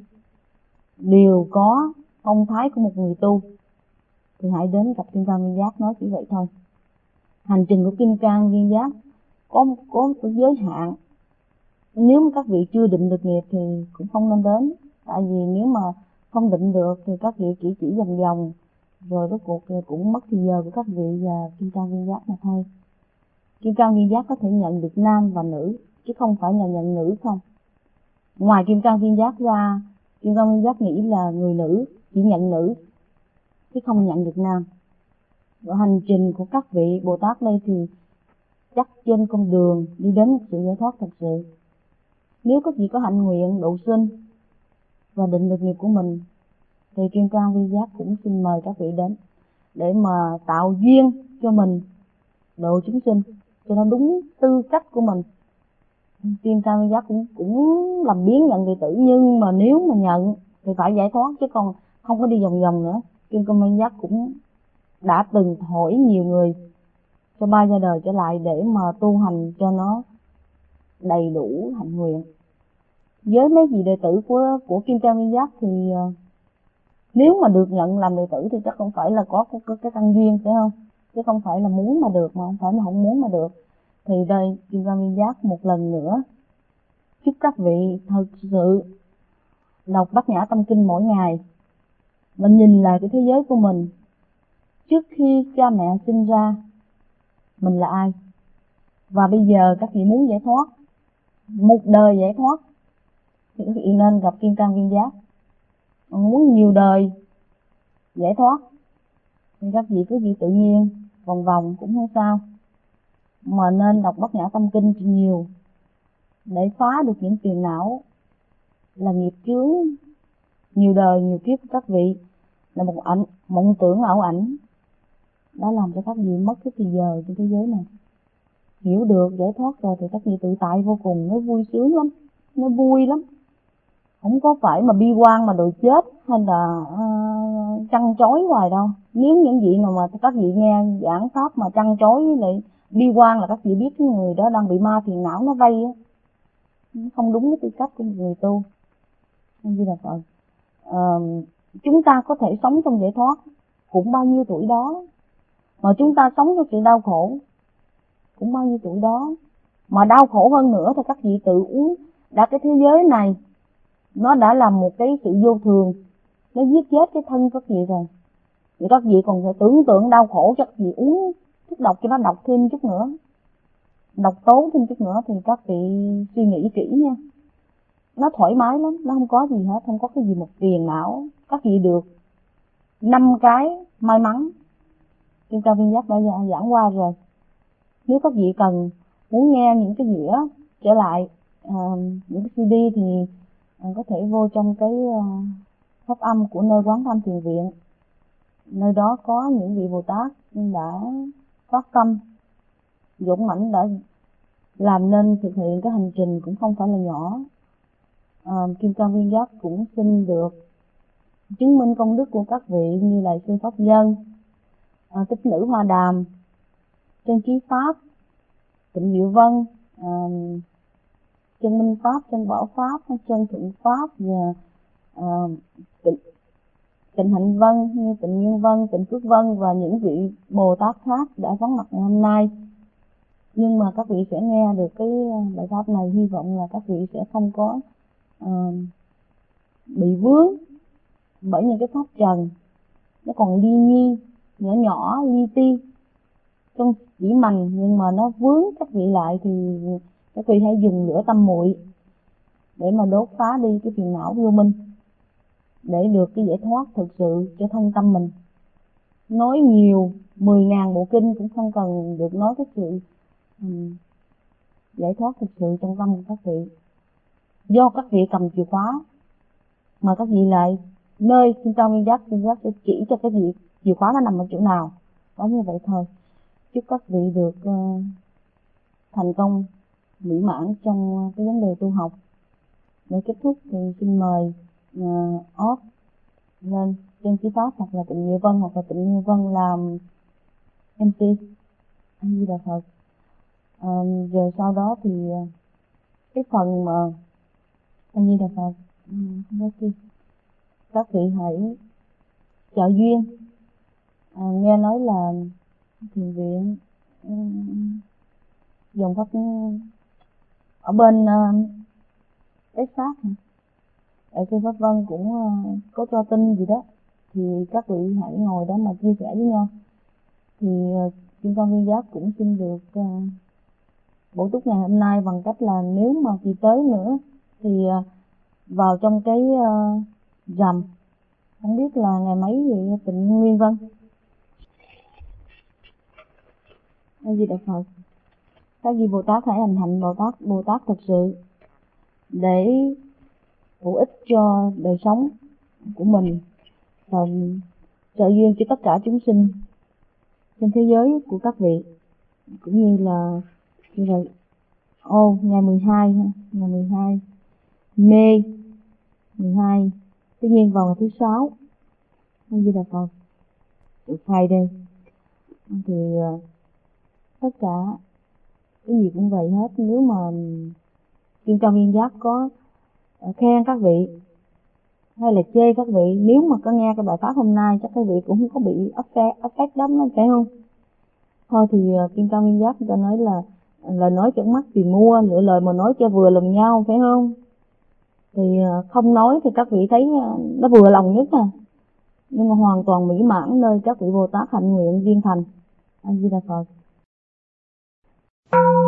đều có phong thái của một người tu, thì hãy đến gặp Kim Cang Viên Giác nói chỉ vậy thôi. Hành trình của Kim Cang Viên Giác có cái giới hạn. Nếu mà các vị chưa định được nghiệp thì cũng không nên đến. Tại vì nếu mà không định được thì các vị chỉ vòng vòng, rồi rốt cuộc cũng mất thời giờ của các vị và Kim Cang Viên Giác mà thôi. Kim Cang Viên Giác có thể nhận được nam và nữ, chứ không phải là nhận nữ không. Ngoài Kim Cang Viên Giác ra, Kim Cang Viên Giác nghĩ là người nữ chỉ nhận nữ, chứ không nhận được nam. Và hành trình của các vị Bồ Tát đây thì chắc trên con đường đi đến sự giải thoát thật sự. Nếu các vị có hạnh nguyện độ sinh và định được nghiệp của mình thì Kim Cang Viên Giác cũng xin mời các vị đến để mà tạo duyên cho mình độ chúng sinh cho nó đúng tư cách của mình. Kim Cang Viên Giác cũng làm biến nhận đệ tử, nhưng mà nếu mà nhận thì phải giải thoát, chứ còn không có đi vòng vòng nữa. Kim Cang Viên Giác cũng đã từng hỏi nhiều người cho 3 gia đời trở lại để mà tu hành cho nó đầy đủ hạnh nguyện. Với mấy vị đệ tử của Kim Cang Viên Giác thì nếu mà được nhận làm đệ tử thì chắc không phải là có cái căn duyên, phải không? Chứ không phải là muốn mà được, mà không phải là không muốn mà được. Thì đây Kim Cang Viên Giác một lần nữa chúc các vị thật sự đọc Bát Nhã Tâm Kinh mỗi ngày, mình nhìn lại cái thế giới của mình. Trước khi cha mẹ sinh ra mình là ai, và bây giờ các vị muốn giải thoát, một đời giải thoát, thì các vị nên gặp Kim Cang Viên Giác. Muốn nhiều đời giải thoát thì các vị cứ tự nhiên vòng vòng cũng không sao, mà nên đọc Bát Nhã Tâm Kinh nhiều để phá được những phiền não là nghiệp chướng nhiều đời nhiều kiếp của các vị. là một mộng tưởng ảo ảnh đã làm cho các vị mất cái thì giờ trên thế giới này. Hiểu được giải thoát rồi thì các vị tự tại vô cùng, nó vui sướng lắm, nó vui lắm. Không có phải mà bi quan mà đòi chết hay là trăn trối hoài đâu. Nếu những vị nào mà các vị nghe giảng pháp mà trăn trối với lại bi quan là các vị biết cái người đó đang bị ma phiền não nó vây á, không đúng với tư cách của một người tu. Như là Phật, chúng ta có thể sống trong giải thoát cũng bao nhiêu tuổi đó, mà chúng ta sống trong sự đau khổ cũng bao nhiêu tuổi đó, mà đau khổ hơn nữa thì các vị tự uống đã. Cái thế giới này nó đã là một cái sự vô thường, nó giết chết cái thân các vị rồi, thì các vị còn phải tưởng tượng đau khổ, các vị uống thuốc độc cho nó độc thêm chút nữa, độc tố thêm chút nữa thì các vị suy nghĩ kỹ nha. Nó thoải mái lắm, nó không có gì hết, không có cái gì một phiền não. Các vị được 5 cái may mắn Kim Cang Viên Giác đã giảng qua rồi. Nếu các vị cần muốn nghe những cái dĩa trở lại, những cái CD thì có thể vô trong cái pháp âm của nơi Quán Tham Thiền Viện. Nơi đó có những vị Bồ Tát đã phát tâm dũng mãnh, đã làm nên thực hiện cái hành trình cũng không phải là nhỏ. Kim Cang Viên Giác cũng xin được chứng minh công đức của các vị như là Sư Pháp Nhân, Tích Nữ Hoa Đàm, Chân Trí Pháp, Tịnh Diệu Vân, Chân Minh Pháp, Chân Bảo Pháp, Chân Thuận Pháp và Tịnh Hạnh Vân, như Tịnh Nhân Vân, Tịnh Phước Vân và những vị Bồ Tát khác đã vắng mặt ngày hôm nay. Nhưng mà các vị sẽ nghe được cái bài pháp này, hy vọng là các vị sẽ không có bị vướng bởi những cái pháp trần, nó còn ly nhi, nhỏ nhỏ, li ti, trong chỉ mành, nhưng mà nó vướng các vị lại thì các vị hãy dùng lửa tâm muội để mà đốt phá đi cái phiền não vô minh, để được cái giải thoát thực sự cho thân tâm mình. Nói nhiều 10.000 bộ kinh cũng không cần được nói cái sự giải thoát thực sự trong tâm của các vị. Do các vị cầm chìa khóa mà các vị lại nơi Kim Cang Viên Giác sẽ chỉ cho cái vị chìa khóa nó nằm ở chỗ nào. Có như vậy thôi. Chúc các vị được thành công mỹ mãn trong cái vấn đề tu học. Để kết thúc thì xin mời Ốt lên Chân Trí Pháp hoặc là Tịnh Diệu Vân hoặc là Tịnh Diệu Vân làm MC. A Di Đà Phật. Rồi sau đó thì cái phần mà A Di Đà Phật các vị hãy trợ duyên. Nghe nói là thiền viện dòng pháp ở bên Texas, Đại sư Pháp Vân cũng có cho tin gì đó, thì các vị hãy ngồi đó mà chia sẻ với nhau. Thì Kim Cang Viên Giác cũng xin được bổ túc ngày hôm nay bằng cách là nếu mà kỳ tới nữa thì vào trong cái rằm, không biết là ngày mấy vậy Tịnh Nguyên Vân. A Di Đà Phật. Các vị Bồ Tát hãy hành hạnh Bồ Tát thực sự để hữu ích cho đời sống của mình và trợ duyên cho tất cả chúng sinh trên thế giới của các vị, cũng như là ngày 12 Mê 12, tất nhiên vào ngày thứ 6. A Di Đà Phật. Friday thì tất cả cái gì cũng vậy hết. Nếu mà Kim Cang Viên Giác có khen các vị hay là chê các vị, nếu mà có nghe cái bài pháp hôm nay chắc các vị cũng không có bị affect lắm, phải không? Thôi thì Kim Cang Viên Giác người ta nói là lời nói chẳng mắt thì mua, lựa lời mà nói cho vừa lòng nhau, phải không? Thì không nói thì các vị thấy nó vừa lòng nhất nhưng mà hoàn toàn mỹ mãn nơi các vị Bồ Tát hạnh nguyện duyên thành. A Di Đà Phật.